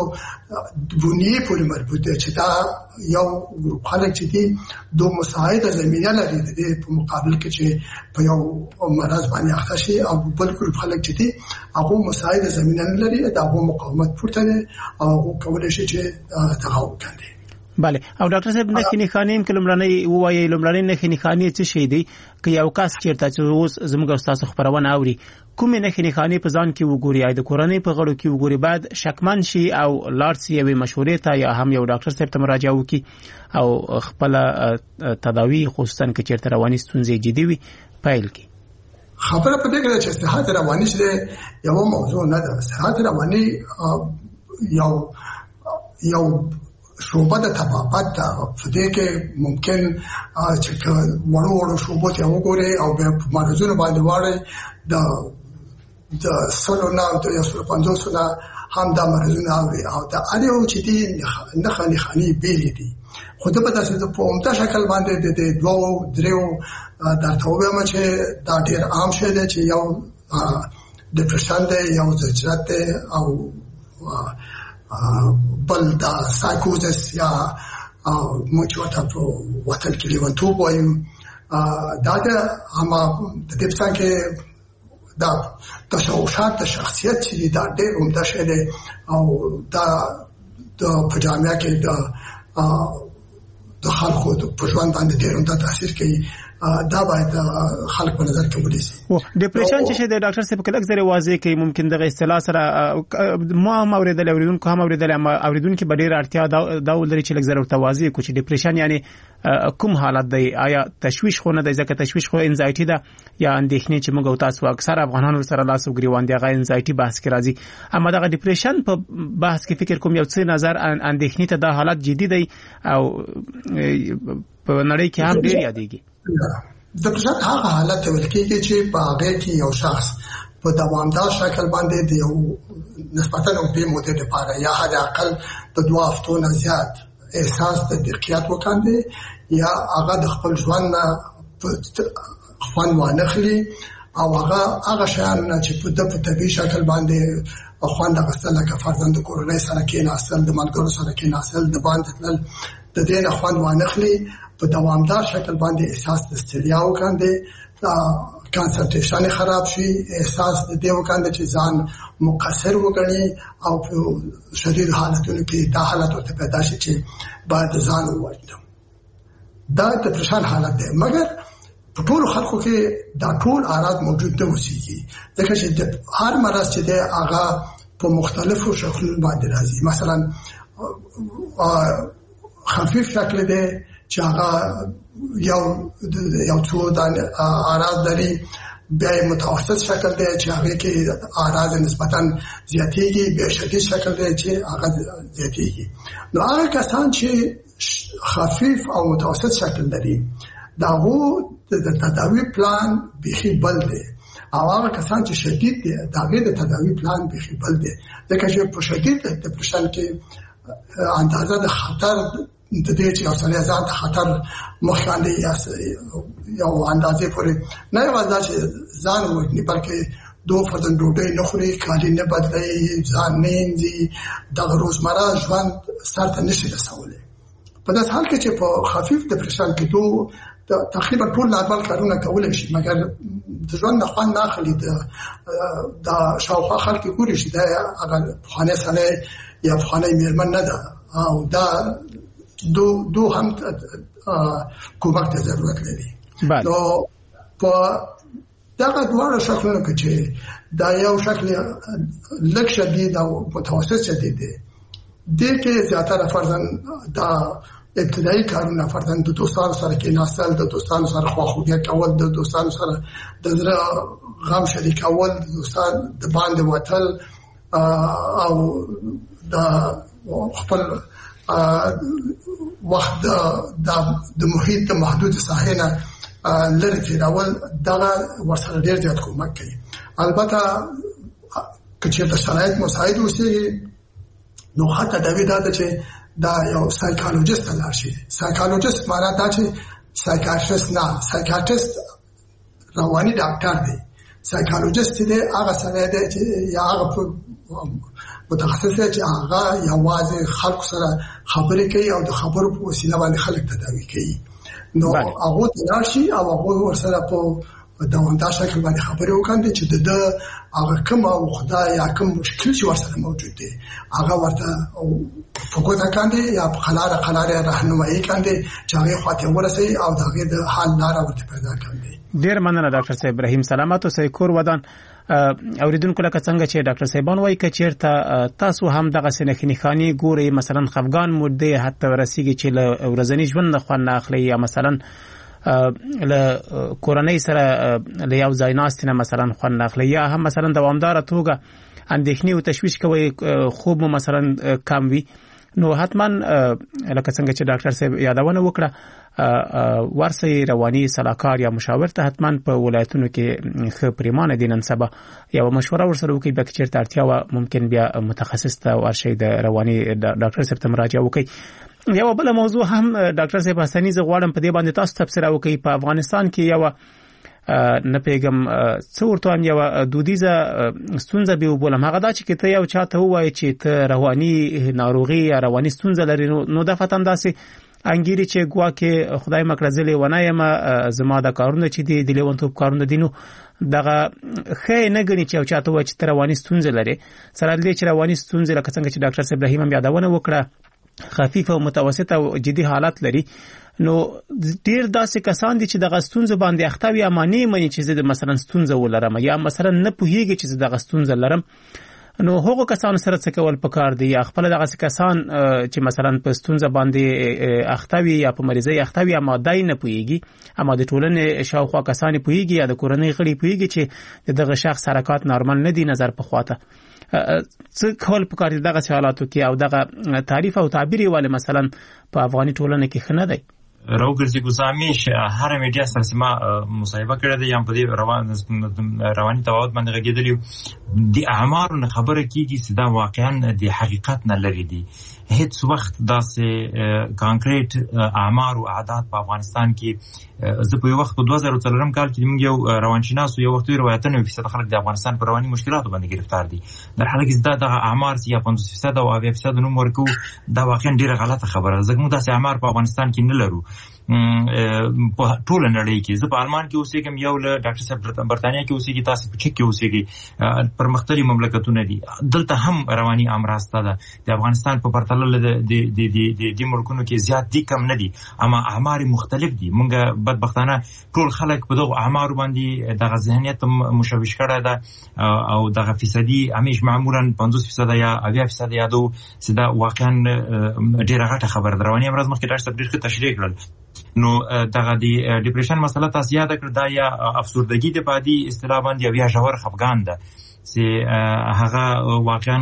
Speaker 5: بنیې پورې مربوط دی چې دا یو ګروپ خلک چې دي دوه مساعده زمینه لري د په مقابل کې چې په یو مرض باندې اخته شي او بل ګروپ خلک چې دي هغه مساعده زمینه نه لري دا هغه مقاومت پورته دي او کولای شي چې تغاو کوي.
Speaker 3: بله او ډاکټر صاحب نښې نښانې کلمړنۍ وایي لمړنۍ نښې نښانې څه شي دي که یو کس چیرته چې اوس زموږ استاد خبرونه اوري کومې نښې نښانې په ځان کې وګوري یا د کورنۍ په غړو کې وګوري باید شکمن شي او لاړ شي یوې مشورې ته یا هم یو ډاکټر صاحب ته مراجعه وکړي او خپل تداوی خصوصا که چیرته رواني ستونزې جدي وي پیل کړي.
Speaker 5: خبره په دې کې چې صحت رواني چې یو موضوع نه ده. صحت رواني یو یو شوبه د طبابت ده په دې کې ممکن چې وړو وړو شوبو ته وګوري او به مرزونه باندې واړي د د سلو نه د یو سل پنځوس نه هم دا مرزونه اوري او دا اړیو چې دي نه خاني خاني بیل دي خو د په داسې په عمده شکل باندې د دوه دریو درته وایم چې دا ډېر عام شی دی چې یو ډپریشن دی یو زجرت دی او بل دا سایکوزس یا موږ ورته په وطن کې لیونتوب وایو دا د اما د دې څنګه دا تشوشات د شخصیت چې دا ډېر عمده شی دی او دا د پجامه کې د د خلکو په ژوند باندې ډېر عمده تاثیر کوي. دا باید خلک په نظر کې ونیسي.
Speaker 3: او ډپریشن چې د ډاکټر صاحب کله اکثر واضح کوي ممکن دغه اصطلاح سره ما اوریدل اوریدونکو هم اوریدل اما اوریدونکو به ډېر اړتیا دا ولري چې لږ ضرورت واضح کوي چې ډپریشن یعنی کوم حالت دی آیا تشویش خو نه دی ځکه تشویش خو انزایټي ده یا اندېښنې چې موږ او تاسو اکثر افغانانو سره لاس وګریوان دی هغه انزایټي بحث کې راځي اما دغه ډپریشن په بحث کې فکر کوم یو څه نظر اندېښنې ته دا حالت جدي دی او په نړۍ کې هم ډېر یادېږي.
Speaker 5: د پرشت هغه حالت ول کېږي چې په هغه کې یو شخص په دوامدار شکل باندې د یو نسبتاً اوږدې مودې لپاره یا حد اقل د دوه هفتو نه زیات احساس د دقیقت وکاندي یا هغه د خپل ژوند نه خوان وانخلي او هغه هغه شیان چې په د په طبي شکل باندې خوان د غسل لکه فرزند کورنۍ سره کې ناسل د ملګرو سره کې ناسل د باندې تل د دې نه خوان وانخلي په دوامدار شکل باندې احساس د ستړیا وکاندي، کانسنټریشن خراب شي، احساس د دې وکاندي چې ځان مقصر وګڼي او په شدید حالتونو کې دا حالت ورته پیدا شي چې باید ځان ووژنم. دا د پریشان حالت دی، مګر په ټول خلکو کې دا ټول اعراض موجود نه وسیږي، ځکه چې هر مرض چې دی هغه په مختلفو شکلونو باندې راځي. مثلا خفیف شکل دی چې هغه یو یو څو د اعراض لري، بیا متوسط شکل دی چې هغه کې اعراض نسبتاً زیاتېږي، بیا شدید شکل دی چې هغه زیاتېږي. نو هغه کسان چې خفیف او متوسط شکل لري دا هو د تداوی پلان بيخي بل دی، او هغه کسان چې شدید دي دا غي د تداوی پلان بيخي بل دی، ځکه چې په شدید ډیپریشن کې اندازه د خطر د دې چې اوسنۍ ځان د خطر مخکاندې یو اندازې پورې نه یوازې چې ځان وژني بلکې دو فردن ډوډۍ نه خوري، کالي نه بدلوي، ځان نه انځي، د روزمره ژوند سر ته نشي رسولی. په داسې حال کې چې په خفیف ډیپریشن کې دو تقریبا ټول نارمل کارونه کولای شي، مګر د ژوند نه خوند نه اخلي. د شاوخوا خلک ګوري چې دا هغه پخوانی سړی یا پخوانی میرمن نه ده، او دا دو دو هم کومک ته ضرورت لري. نو په دغه دواړو شکلونو کې چې دا یو شکل لږ شدید او متوسط شدید دی، دې کې زیاتره فرضاً دا ابتدایي کارونه فرضاً د دوستانو سره کې ناستل، د دوستانو سره خواخوږي کول، د دوستانو سره د زړه غم شریکول، د دوستانو د باندې وتل، او د خپل وخت د د محیط د محدود ساحې نه لري تیرول، دغه ورسره ډېر زیات کومک کوي. البته که چېرته شرایط مساعد اوسي نو حتی تداوی دا ده چې دا یو سایکالوجیست ته لاړ شي. سایکالوجیست معنا دا چې سایکاټریست نه، سایکاټریست رواني ډاکټر دی، سایکالوجیست دی هغه سړی دی چې یا هغه متخصص دی چې هغه یوازې خلکو سره خبرې کوي او د خبرو په وسیله باندې خلک تداوی کوي. نو هغه ته لاړ شي او هغه ورسره په دوامدار شکل باندې خبرې وکړي چې د هغه کوم او خدای یا کوم مشکل چې ورسره موجود دی هغه ورته فوکس وکړي یا په خلاره خلاره راهنمایي کړي چې هغه خاطر ورسي او دغه د حل لار ورته پیدا کړي.
Speaker 3: ډیر مننه ډاکټر صاحب. ابراهیم سلامات اوسئ. کور ودان اوریدونکو لکه څنګه چې ډاکټر صاحبان وایي چې چیرته تاسو هم دغه سنخنی خاني ګوري، مثلا خفګان مده حتی ورسیږي چې ورځنی ژوند نه خوند اخلي، یا مثلا له کورنۍ سره له یو ځای ناستنه مثلا خوند اخلي، یا هم مثلا دوامدار توګه اندېښنې او تشویش کوي، خوب مو مثلا کم وي. نو حتما لکه څنګه چې ډاکټر صاحب یادونه وکړه ورسې رواني صلاحکار یا مشاور ته حتما په ولایتونو کې ښه پریمانه دي نن سبا یو مشوره ورسره وکړي، به چیرته اړتیا و ممکن بیا متخصص ته ورشي د رواني ډاکټر صاحب ته مراجعه وکړي. یو بل موضوع هم ډاکټر صاحب حسنی زه غواړم په دې باندې تاسو تفسیر وکړي. په افغانستان کې یو نه پیغام څو ورته یو دودیزه ستونزه به وبولم، هغه دا چې ته یو چاته وایي چې ته رواني ناروغي یا رواني ستونزه لري، نو د فتن داسې انګيري چې ګواکه خدای مکړه زلې ونایم زما د کارونه چې دی د لیونتوب کارونه دینو دغه خې نه غني چې او چاته وایي چې رواني ستونزه لري. سره دې چې رواني ستونزه لکه څنګه چې ډاکټر صاحب ابراهیم هم یادونه وکړه خفیف او متوسط او جدي حالات لري، نو ډیر داسې کسان دي چې دغه ستونزه باندې اخته وي اماني مني چې زه مثلا ستونزه ولرم یا مثلا نه پوهیږي چې دغه ستونزه لرم، نو هغه کسان سره څه کول پکار دي؟ یا خپل دغه کسان چې مثلا په ستونزه باندې اخته وي یا په مریضي اخته وي اما دای نه پوهیږي، اما د ټولنې شاوخوا کسان پوهیږي یا د کورنۍ غړي پوهیږي چې دغه شخص حرکت نارمل نه دي نظر په خواته، څه کول پکار دي دغه حالاتو کې؟ او دغه تعریف او تعبیر ولې مثلا په افغاني ټولنه کې خنه دی؟
Speaker 4: راوګرځي ګزامیش هر میډیا سره سما مصاحبه کړې ده یم په دې روان رواني تواد باندې غږیدلی دي اعمار نه خبره کیږي چې دا واقعا د حقیقت نه لري دي. هیڅ وخت داسې کانکریټ اعمار او اعداد په افغانستان کې زه په یو وخت په دوه زره څلورم کال کې موږ یو روانشناس یو وخت روایتونه فیصد خلک د افغانستان په رواني مشکلاتو باندې گرفتار دي، در حاله کې دا د اعمار چې پنځوس فیصد او اویا فیصد نوم ورکو دا واقعا ډیره غلطه خبره ده. زه موږ داسې اعمار په افغانستان کې نه لرو. په ټول نړۍ کې. زه په آلمان کې اوسېږم، یو له ډاکټر صاحب برتانیا کې اوسېږي، تاسو په چک کې اوسېږي، پرمختللي مملکتونه دي. دلته هم رواني امراض ده. د افغانستان په پرتله د د د د ملکونو کې زیات دي کم نه دي، اما اعمار مختلف دي. مونږ بدبختانه ټول خلک په دغه اعمار باندې دغه ذهنیت مشوش کړی ده او دغه فیصدي همیش معمولا پنځوس فیصد یا اویا فیصد یادو چې دا واقعا ډیره غټه خبره ده. رواني امراض مخکې ډاکټر صاحب ډېر تشریح کړل. نو دغه د ډیپریشن مسله تاسو یاد کړئ، دا یا افسردګي د پادي اصطلاح باندې یا ژور خفګان ده چې هغه واقعا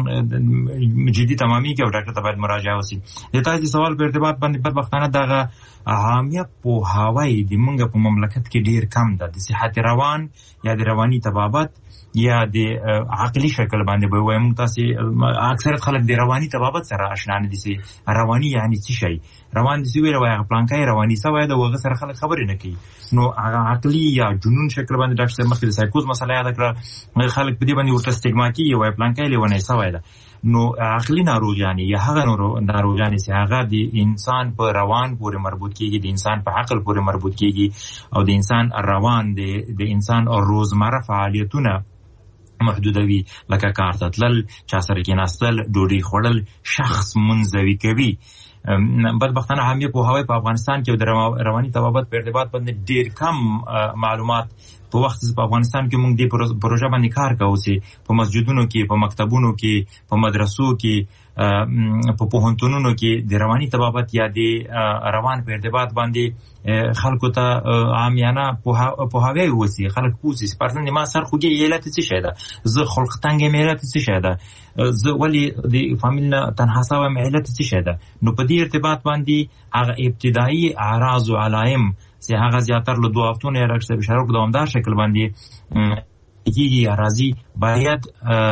Speaker 4: جدي تمامي کې او ډاکټر ته باید مراجعه وشي. د تاسو سوال په ارتباط باندې بدبختانه دغه عامیه په هواي د منګه په مملکت کې ډیر کم ده. د صحت روان یا د رواني طبابت یا د عقلي شکل باندې به وایم تاسو اکثریت خلک د رواني طبابت سره آشنا نه دي. رواني یعنی څه شي؟ روان دي ویل وای پلانکای رواني سوای د وغه سره خلک خبرې نه کوي. نو عقلي یا جنون شکل باندې ډاکټر صاحب مخکې د سایکوز مسله یاد کړه، خلک په دې باندې ورته سټیګما کوي وای پلانکای لیونه سوای ده. نو عقلي ناروغیانی یا هغه ناروغیانی چې هغه د انسان په روان پورې مربوط کیږي، د انسان په عقل پورې مربوط کیږي او د انسان روان د انسان روزمره فعالیتونه محدودوي، لکه کار ته تلل، چا سره کېناستل، ډوډۍ خوړل، شخص منزوي کوي. بدبختانه عامیه پوهاوی په افغانستان کې د رواني طبابت په ارتباط باندې ډیر کم معلومات په وخت په افغانستان کې موږ د پروژه باندې کار کوو چې په مسجدونو کې، په مکتبونو کې، په مدرسو کې، په پوهنتونونو کې د رواني طبابت یا د روان په ارتباط باندې خلکو ته عامیانه پوهاوی وسی، خلک پوسی پرسن ما سر خوږی علت څه شي ده، زه خلق تنګ مې علت څه شي ده، زه ولی د فامیل تنها سوم علت څه شي ده. نو په دې ارتباط باندې هغه ابتدایي اعراض او علائم چې هغه زیاتره له دوه هفتو نه راځي به شروع په دوامدار شکل باندې کیږي راځي، باید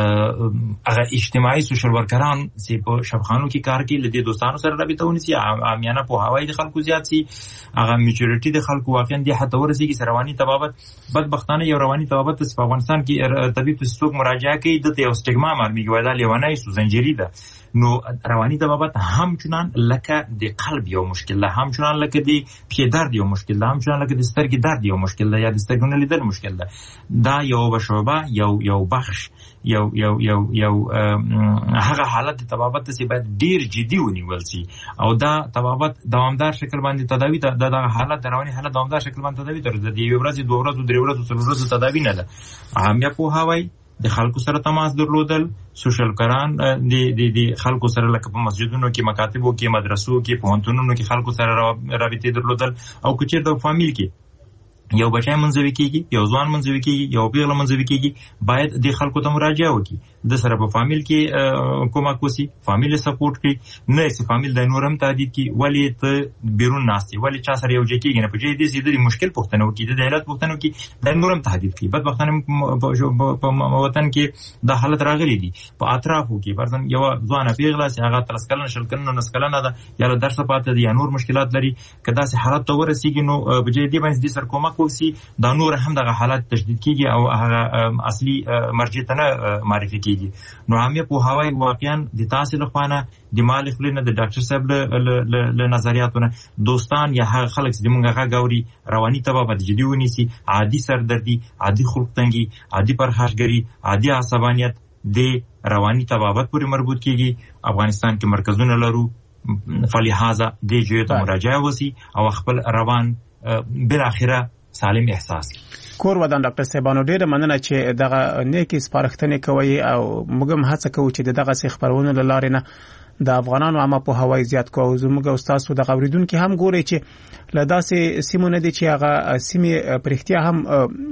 Speaker 4: هغه اجتماعي سوشل ورکران چې په شفخانو کې کار کوي لدې دوستانو سره رابطه ونیسي، عامیانه په هوای د خلکو زیات سي، هغه میچورټي د خلکو واقعا دي حتی ورسیږي چې رواني طبابت بدبختانه یو رواني طبابت په افغانستان کې طبيب ته څوک مراجعه کوي د یو سټیګما معلومیږي وای دا لیونای سو زنجیری ده. نو رواني طبابت هم چنان لکه د قلب یو مشکل ده، هم چنان لکه د پښې درد یو مشکل ده، هم چنان لکه د سترګې درد یو مشکل ده یا د سترګو نه لیدل مشکل ده. دا یو بشوبه یو یو بخش یو یو یو یو هغه حالت طبابت چې باید ډیر جدي ونیول شي او دا طبابت دوامدار شکل باندې تداوی د دغه حالت رواني حالت دوامدار شکل باندې تداوی تر د یو ورځې دوه ورځې درې ورځې څلور ورځې تداوی نه ده. عامیه پوهاوی، د خلکو سره تماس درلودل، سوشل کران د د د خلکو سره لکه په مسجدونو کې، مکاتبو کې، مدرسو کې، پوهنتونونو کې خلکو سره رابطې درلودل او کچیر د فامیل کې یو بچای منځوي کیږي، یو ځوان منځوي کیږي، یو پیغله منځوي کیږي، باید د خلکو ته مراجعه وکړي، د سره په فامیل کې کومک وسی، فامیل سپورټ کړي، نه چې فامیل د نورم تعدید کی ولی ته بیرون ناشتي ولی چا سره یو ځکیږي نه په دې دې سې د مشکل پوښتنه وکړي، د علت پوښتنه وکړي، د نورم تعدید کړي. بدبختانه په وطن کې د حالت راغلي دي په اطرافو کې، فرضاً یو ځوان پیغله چې هغه تلسکلن شلکن نو نسکلن ده یا له درس پاتې دي یا نور مشکلات لري، کدا سه حالت ته ورسیږي نو په دې دې باندې د سر کومک وسی دا نور هم دغه حالت تشدید کیږي او هغه اصلي مرجع ته نه معرفي کیږي. نو عامه په هواي واقعا د تاسو لخوانه د مالک لنه د ډاکټر صاحب له نظریاتونه دوستان یا هغه خلک چې موږ هغه غوري رواني طبابت جدي ونیسي، عادي سردردي، عادي خلق تنګي، عادي پرخاشګري، عادي عصبانیت د رواني طبابت پورې مربوط کیږي. افغانستان کې مرکزونه لرو، فلهذا د جوړ ته مراجعه وسی او خپل روان بل اخره سالم احساس.
Speaker 3: کور ودان ډاکټر صاحبانو ډیره مننه چې دغه نیکی سپارښتنې کوي او موږ هم هڅه کوو چې دغه څه خبرونه لاره نه د افغانانو عامه په هوای زیات کوو. زموږ استاد سو د غوریدونکو هم ګوري چې لداسې سیمونه دي چې هغه سیمه پرختیا هم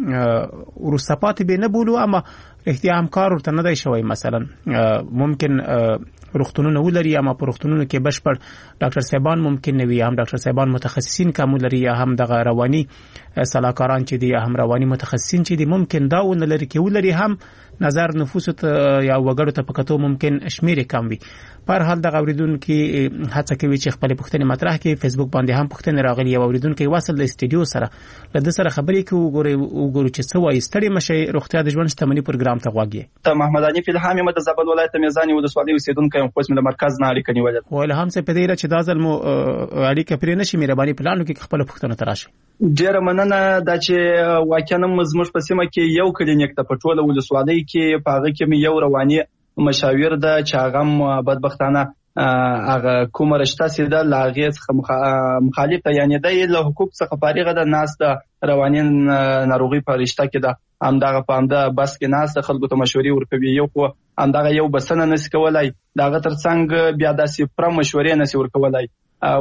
Speaker 3: ورسپات به نه بولو اما احتیا هم کار ورته نه دی شوی. مثلا ممکن روغتونونه ولري اما په روغتونونو کې بشپړ ډاکټر صاحبان ممکن نه وي، هم ډاکټر صاحبان متخصصین کوم لري یا هم دغه رواني صلاحکاران چې دي یا هم رواني متخصصین چې دي ممکن دا ونه لري کې ولري هم نظر نفوس ته یا وګړو ته پکاتو ممکن شمیر کم وي. په هر حال د اوریدونکو هڅه کوي چې خپل پوښتنې مطرح کړي. فیسبوک باندې هم پوښتنې راغلي او اوریدونکو وصل د استودیو سره له د سره خبرې کوي وګوري وګورو چې څه وایي. ستړي مشي روغتیا د ژوند شتمنۍ پروګرام ته غوږی
Speaker 8: ته محمد علي فلهام یم د زابل ولایت میزان یو د سوالي اوسیدونکو یم خو اسمه مرکز نه اړیکه نیولې.
Speaker 3: ویل هم څه پدې چې دا ځل مو اړیکه پرې نشي مهرباني پلان وکړي خپل پوښتنه تراشي.
Speaker 8: ډیره مننه دا چې واقعا زموږ په سیمه کې یو کلینیک ته په ټوله ولسوالۍ کې په هغه کې یو رواني مشاور ده چې هغه بدبختانه هغه کوم رشته سیده لاغې څخه مخالفه یعنی د له حقوق څخه فارغه ده ناس د رواني ناروغي په رشته کې ده همدغه په همدا بس کې ناس خلکو ته مشورې ورکوي. یو خو همدغه یو بسنه نس کولای دغه ترڅنګ بیا داسې پر مشورې نس ورکولای او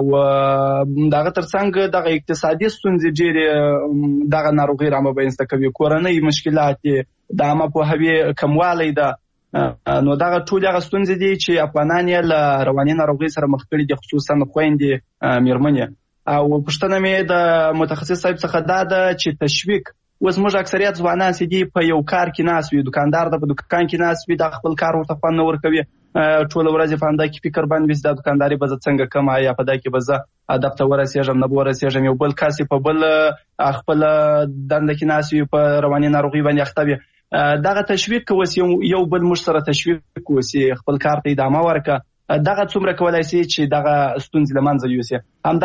Speaker 8: دغه ترڅنګ دغه اقتصادي ستونزې ډېرې دغه ناروغي رامنځته کوي. کورنۍ مشکلات د عامه پوهاوي کموالی ده. نو دغه ټول هغه ستونزې دي چې افغانان یې له رواني ناروغۍ سره مخ کړي دي خصوصا خویندې میرمنې. او پوښتنه مې د متخصص صاحب څخه دا ده چې تشویق اوس موږ اکثریت ځوانان چې دي په یو کار کې ناست وي دکاندار د په دکان کې ناست وي د خپل کار ورته خوند نه ورکوي ټوله ورځ په همدا کې فکر باندې وي د دکانداري به زه څنګه کوم یا په دا کې به زه هدف ته ورسېږم نه به ورسېږم. یو بل کس په بل خپل دنده کې ناست وي په رواني ناروغۍ باندې اخته وي. دغه تشویق کوي یو بل مش سره تشویق کوي خپل کار ته ادامه ورکړه. دغه څومره کولای شي چې دغه ستونزې له منځه یوسي.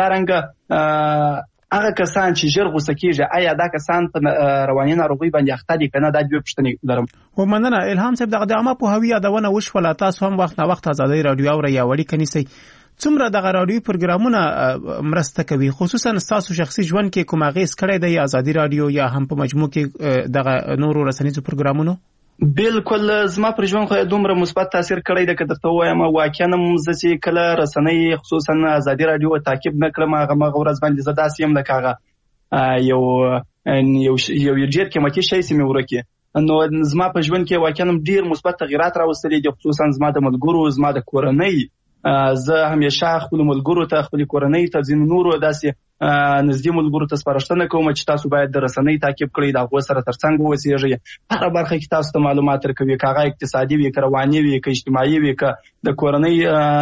Speaker 8: همدارنګه هغه کسان چې ژر غوسه کیږي آیا دا کسان په رواني ناروغۍ باندې اخته دي کنه؟ دا دوه پوښتنې لرم.
Speaker 3: ومننه الهام صاحب دغه د عامه پوهاوي یادونه وشوله. تاسو هم وخت نه وخت ازادي رادیو او یا وړي کنيسي څومره دغه رادیو پروګرامونه مرسته کوي خصوصا تاسو شخصي ژوند کې کوم اغیز کړی دی ازادي رادیو یا هم په مجموع کې دغه نورو رسنیزو پروګرامونو؟
Speaker 8: بالکل زما پر ژوند خو دومره مثبت تاثیر کړی دی که درته وایم واقعا زه چې کله رسنۍ خصوصا ازادي رادیو تعقیب نه کړم هغه مغه ورځ باندې زه داسې یم لکه هغه یو یو یو ډېر قیمتي شی چې مې ورکي. نو زما په ژوند کې واقعا ډېر مثبت تغیرات راوستلي دي خصوصا زما د ملګرو زما د کورنۍ. زه همیشه خپل ملګرو ته خپل کورنۍ ته ځینو نورو داسې نږدې ملګرو ته سپارښتنه کوم چې تاسو باید د رسنۍ تعقیب کړئ د هغو سره ترڅنګ واوسیږئ. هره برخه کې تاسو ته معلومات درکوي که هغه اقتصادي وي که رواني وي که اجتماعي وي که د کورنۍ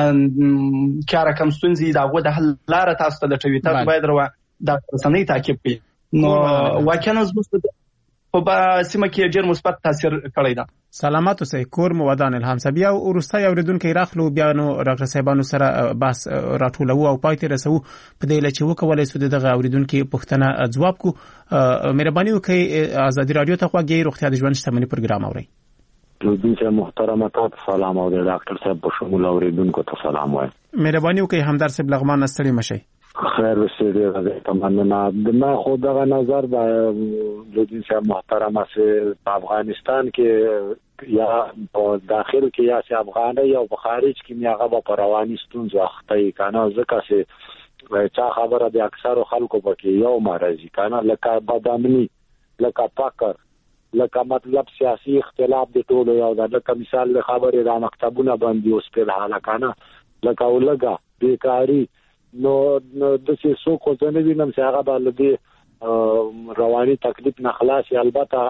Speaker 8: کار کم ستونزې د هغو د حل لاره تاسو ته لټوي. تاسو باید د رسنۍ تعقیب کړئ. نو واقعا زموږ په سیمه کې ډېر مثبت تاثیر کړی ده.
Speaker 3: سلامات اوسئ. کور مو ودان الهام صاحب. بیا وروستی اورېدونکی راخلو بیا نو ډاکټر صاحبانو سره بحث راټولوو او پای ته رسوو په دې هیله چې وکولی سو د دغه اورېدونکي پوښتنه ځواب کړو. مهرباني وکړئ ازادي رادیو ته غوږ روغتیا د ژوند شتمنۍ پروګرام اورئ.
Speaker 10: اوریدونکو محترمه تاسو سلام او د ډاکټر صاحب په شمول اوریدونکو ته سلام وایم.
Speaker 3: مهرباني وکړئ همدار صاحب لغمان ستړي مشئ.
Speaker 10: خیر وسیده غزه تمنا ما خود دغه نظر با لودین صاحب محترم سه افغانستان کې یا په داخل کې یا سه افغاني یا په خارج کې میغه په رواني ستونزې اخته کانه ځکه چې چا خبره د اکثر خلکو پکې یو مرضی کانه لکه بدامنی لکه فقر لکه مطلب سیاسي اختلاف د ټولو یو دا لکه مثال خبره د مکتبونه باندې اوس په حاله کانه لکه ولګه بیکاری. نو د څه سو کو ځنه وینم چې هغه باندې رواني تکلیف نه خلاص البته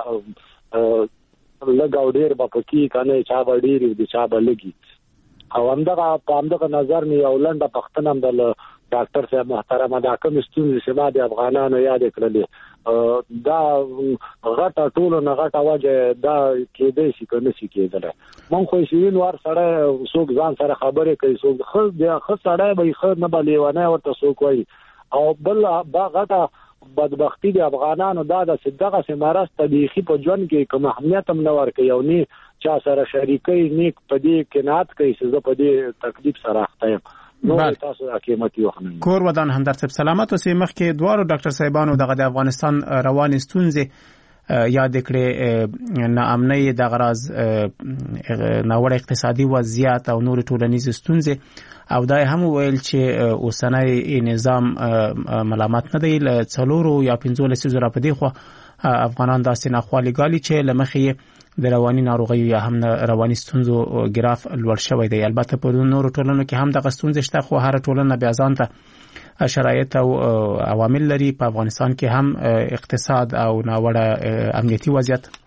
Speaker 10: لګاو ډیر به پکې کنه چا به ډیر دي چا به لګي. او همدغه په همدغه نظر مې یو لنډه پښتنه د ډاکټر صاحب محترم دا کوم ستونزې چې ما د افغانانو یاد کړلې دا غټه ټولو نه غټه وجه دا کېدې شي کنه شي کېدل. مونږ خو شي نور سره څوک ځان سره خبرې کوي څوک خو د خو سره به خو نه بلیونه ورته څوک وایي او بل با غټه بدبختی د افغانانو دا د صدقه سمارس تاریخي په ژوند کې کوم اهمیت هم نه ورکوي او نه چا سره شریکي نیک په دې قناعت کوي چې زه په دې تکلیف سره اخته یم. نو تاسو حکومتي وخت
Speaker 3: کور ودان همدار صاحب سلامت اوسئ. مخکې دوارو ډاکټر صاحبانو دغه د افغانستان رواني ستونزې یاد کړې ناامنۍ د غراز ناوړه اقتصادي وضعیت او نور ټولنیز ستونزې او دا هم ویل چې اوسنۍ نظام ملامت نه دی ل څلورو یا پنځو لسیزو را پدې خو افغانان داسې ناخوالي ګالي چې لمخې د رواني ناروغیو یا هم رواني ستونزو ګراف لوړ شوی دی. البته په نورو ټولنو کې هم دغه ستونزې شته خو هر ټولنه بیا ځانته شرایط او عوامل لري. په افغانستان کې هم اقتصاد او ناوړه امنیتي وضعیت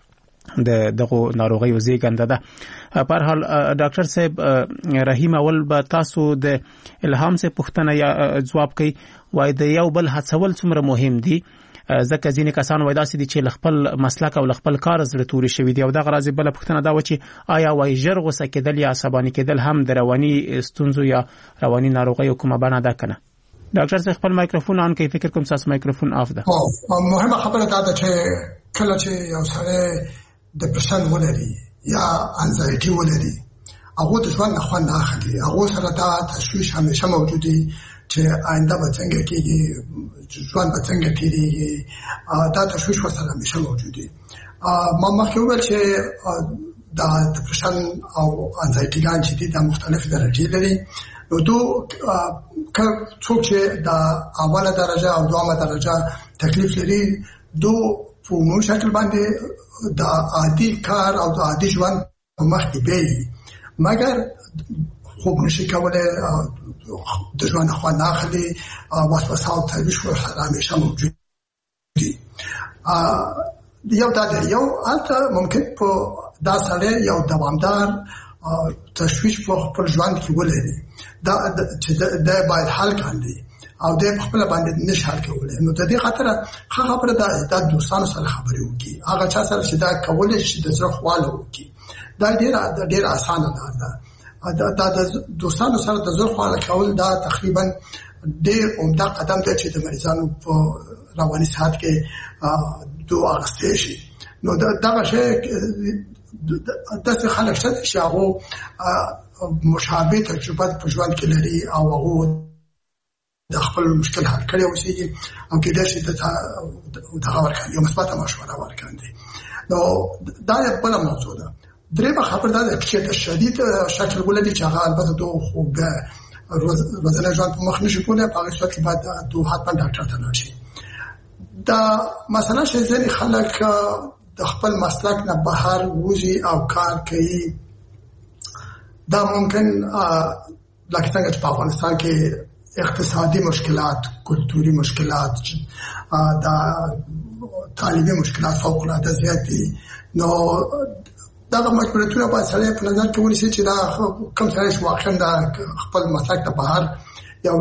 Speaker 3: د دغه ناروغیو زیږنده ده. په هر حال ډاکټر صاحب رحیم اول به تاسو د الهام سے پوښتنه یا جواب کوي وای د یو بل هڅول څومره مهم دي ځکه ځینې کسان وای داسې دي چې خپل مسلک او خپل کار زړه توري شوی دی او دغه راځي بل پوښتنه دا و چې آیا وای ژر غوسه کېدل یا عصباني کېدل هم د رواني ستونزو یا رواني ناروغیو کومه بڼه ده کنه؟ ډاکټر صاحب خپل مایکروفون آن کوي، فکر کوم تاسو مایکروفون آف ده.
Speaker 5: مهمه خبره دا ده چې کله چې یو سره ډیپریشن ولري یا انزایټي ولري هغه د ژوند نه خوند اخلي، هغه سره دا تشویش همیشه موجود دی چې آینده به څنګه کېږي، ژوند به څنګه کېږي، دا تشویش ورسره همیشه موجود دی. ما مخکې وویل چې دا ډیپریشن او انزایټي چې دي د مختلف درجې لري. نو دو که څوک چې د اوله درجه او دوامه درجه تکلیف لري دو په عمومي شکل باندې د عادي کار او د عادي ژوند په مخ کې دی، مګر خوب نشي کولای، د ژوند خوند نه اخلي، وسوسه او تشویش ورسره همیشه موجود دي. یو دا دی، یو البته ممکن په دا سړی یو دوامدار تشویش په خپل ژوند کې ولري دا چې دا باید حل کړي او د خپل باندې نشه حل کوي. نو د دې خاطر خبره دا د دوستانو سره خبرې وکړي، هغه چا سره چې دا کولای شي د زړه خواله وکړي، دا ډیره ډیره اسانه ده. دا د دوستانو سره د زړه خواله کول دا تقریبا ډیر عمده قدم دی چې د مریضانو په رواني صحت کې دوه اغستې شي. نو دا شی داسې خلک شته چې هغه مشابه تجربه په ژوند کې لري او هغه د خپل مشکل حل کړي اوسېږي او کې دا شي د دغه ورکړي یو مثبت مشوره ورکړي. نو دا یو بل موضوع ده. درېمه خبره دا ده چې د شدید شکل ولري چې هغه البته دوه خوب روزانه ژوند په مخ نشي کولای، په هغه صورت کې باید دوه حتما ډاکټر ته لاړ شي. دا مثلا چې ځینې خلک د خپل مسلک نه بهر وځي او کار کوي، دا ممکن لکه څنګه چې په افغانستان کې اقتصادي مشکلات، کلتوري مشکلات، دا تعلیمي مشکلات فوق العاده زیات دي. نو دا مجبوریتونه باید سره په نظر کې ونیسي چې دا کوم سره چې واقعا دا خپل مسلک نه بهر یو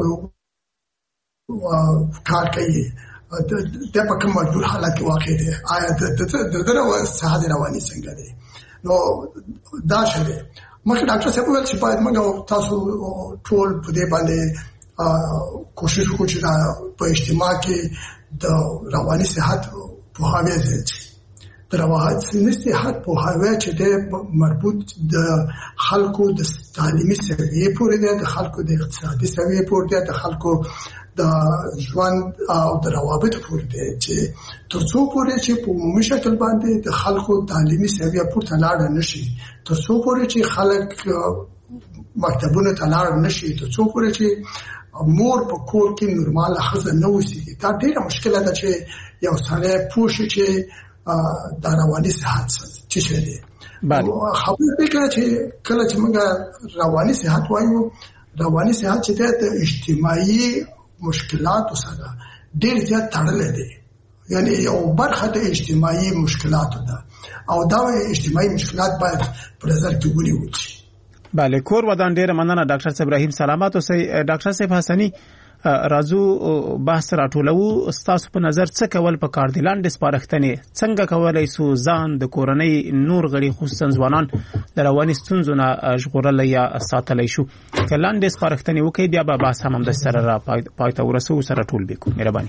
Speaker 5: کار کوي د په کوم مجبور حالت کې واقع دي، آیا د دغه صحت رواني څنګه دي. نو دا شته مخکې ډاکټر صاحب ویل چې باید موږ تاسو ټول په دې باندې کوشش وکړو چې په اجتماع کې د رواني صحت په حواله دي. د رواني صحت په حواله چې د مربوط د خلکو د تعلیمي سویې پورې ده، د خلکو د اقتصادي سویې پورې ده، د خلکو د ژوند او د روابط پورې دی چې تر څو پورې چې په عمومي شکل باندې د خلکو تعلیمي سویه پورته لاړ نشي، تر څو پورې چې خلک مکتبونو ته لاړ نشي، تر څو پورې چې مور په کور کې نورمال ښځه نه اوسېږي، دا ډېره مشکله ده چې یو سړی پوه شي چې د رواني صحت څه شی دی. خبره دې کړه چې کله چې موږ رواني صحت وایو، رواني صحت چې د اجتماعي مشکلات سره ډېر زیات تړلې دي، یعنی یو برخه د اجتماعي مشکلات ده او دا اجتماعي مشکلات باید په نظر کې ونیول شي.
Speaker 3: بله، کور ودان ډېر مننه ډاکټر صاحب رحیم، سلامات اوسئ. ډاکټر صاحب حسنی راځو بحث راټولو، ستاسو په نظر څه کول په کار دي؟ لاندې سپارښتنې څنګه کولای سو ځان د کورنۍ نور غړي خصوصا ځوانان د رواني ستونزو نه ژغورلی یا ساتلی شو؟ که لاندې سپارښتنې وکړئ بیا به بحث هم همداسې سره را پای ته ورسوو، سره ټول وکړو. مهرباني.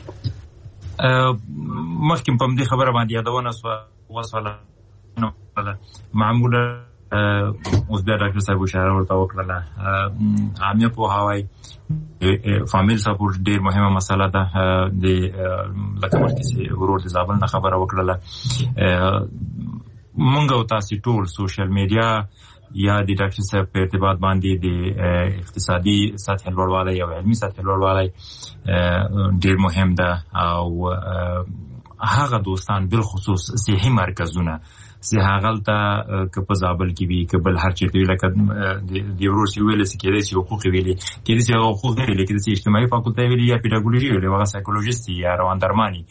Speaker 4: مخکې په همدې خبره باندې یادونه وسوله معموله اوس بیا ډاکټر صاحب اشاره ورته وکړله، عامه پوهاوی فامیل سپورټ ډیر مهمه مسله ده. د لکه مخکې چې ورور د زابل نه خبره وکړله، مونږ او تاسو ټول سوشل میډیا یا د ډاکټر صاحب په ارتباط باندې د اقتصادي سطح لوړوالی او علمي سطح لوړوالی ډیر مهم ده. او هغه دوستان بالخصوص صحي مرکزونه زه هغلته که په زابل کې وي که بل هر چیرته وي، لکه د ورور چې ویل چې کېدای شي حقوق ویلي، کېدای شي حقوق ویلي، کېدای شي اجتماعي فاکولټه ویلي یا پیډاګوژي ویلي، هغه سایکولوژیست یا روان درماني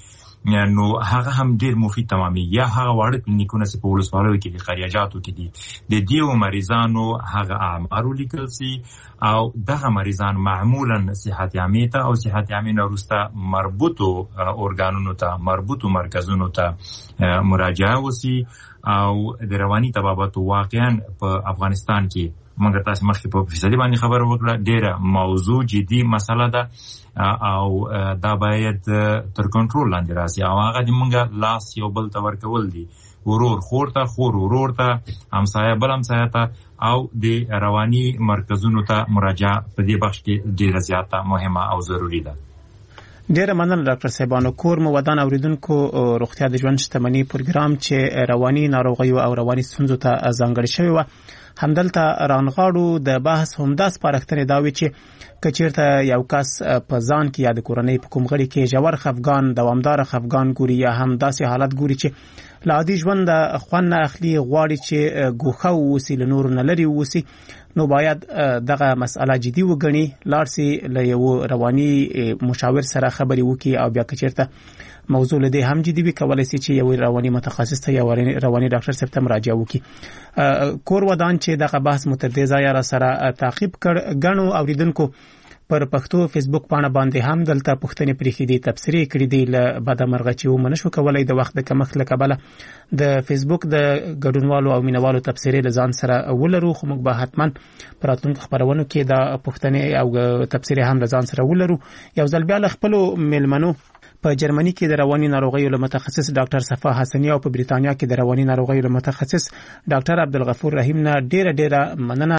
Speaker 4: نو هغه هم ډیر مفید تمامي یا هغه واړه کلینیکونه چې په ولسوالۍ کې د خریجاتو کې دي د دیو مریضانو هغه اعمار لیکل سي او دغه مریضان معمولا صحت عامه ته او صحت عامه نورسته مربوطو اورګانونو ته مربوطو مرکزونو ته مراجعه وسی او د رواني طبابت واقعا په افغانستان کې مګر تاسو مخکې په فیصدي باندې خبر وکړه ډیره موضوع جدي مسله ده او دا باید تر کنټرول لاندې راسي او هغه د مونږه لاس یو بل ته ورکول دي ورور خور ته خور ورور ته همسایه بل همسایه ته او د رواني مرکزونو ته مراجعه په دې بخش کې ډیره زیاته مهمه او ضروری ده.
Speaker 3: ډیره مننه ډاکټر صاحبانو. کور مو ودان اوریدونکو روغتیا د ژوند شتمنۍ پروګرام چې رواني ناروغیو او رواني ستونزو ته ځانګړی شوی و همدلته رانغاړو د بحث همدا سپارښتنې دا وي چې کچیرته یو کس په ځان کې یا د کورنۍ په کوم غړي کې ژور خفګان دوامدار خفګان ګوري یا هم داسې حالت ګوري چې له عادي ژوند خوند نه اخلي غواړي چې ګوښه واوسي له نورو نه لرې واوسي نو باید دغه مسأله جدي وګڼي لاړ سي له یو رواني مشاور سره خبرې وکړي او بیا کچیرته موضوع له دې هم جدي وي کولای شي چې یو رواني متخصص ته یا رواني ډاکټر صاحب ته مراجعه وکړي. کور ودان چې دغه بحث متدې ځای را سره تعقیب کړ غنو اوریدونکو پر پښتو فیسبوک باندې باندې هم دلته پښتنې پریخي دي تبصرې کړې دي ل بعد مرغچي و منشو کولای د وخت د کمښت لکبله د فیسبوک د ګډونوالو او مینوالو تبصرې لزان سره ولرو خو موږ به حتما پراتونکو خبرونو کې د پښتنې او تبصرې هم لزان سره ولرو. یو ځل بیا خپل ملمنو په جرمني کې د رواني ناروغیو له متخصص ډاکټر صفا حسنی او په بریتانیا کې د رواني ناروغیو له متخصص ډاکټر عبدالغفور رحیم نه ډیره ډیره مننه.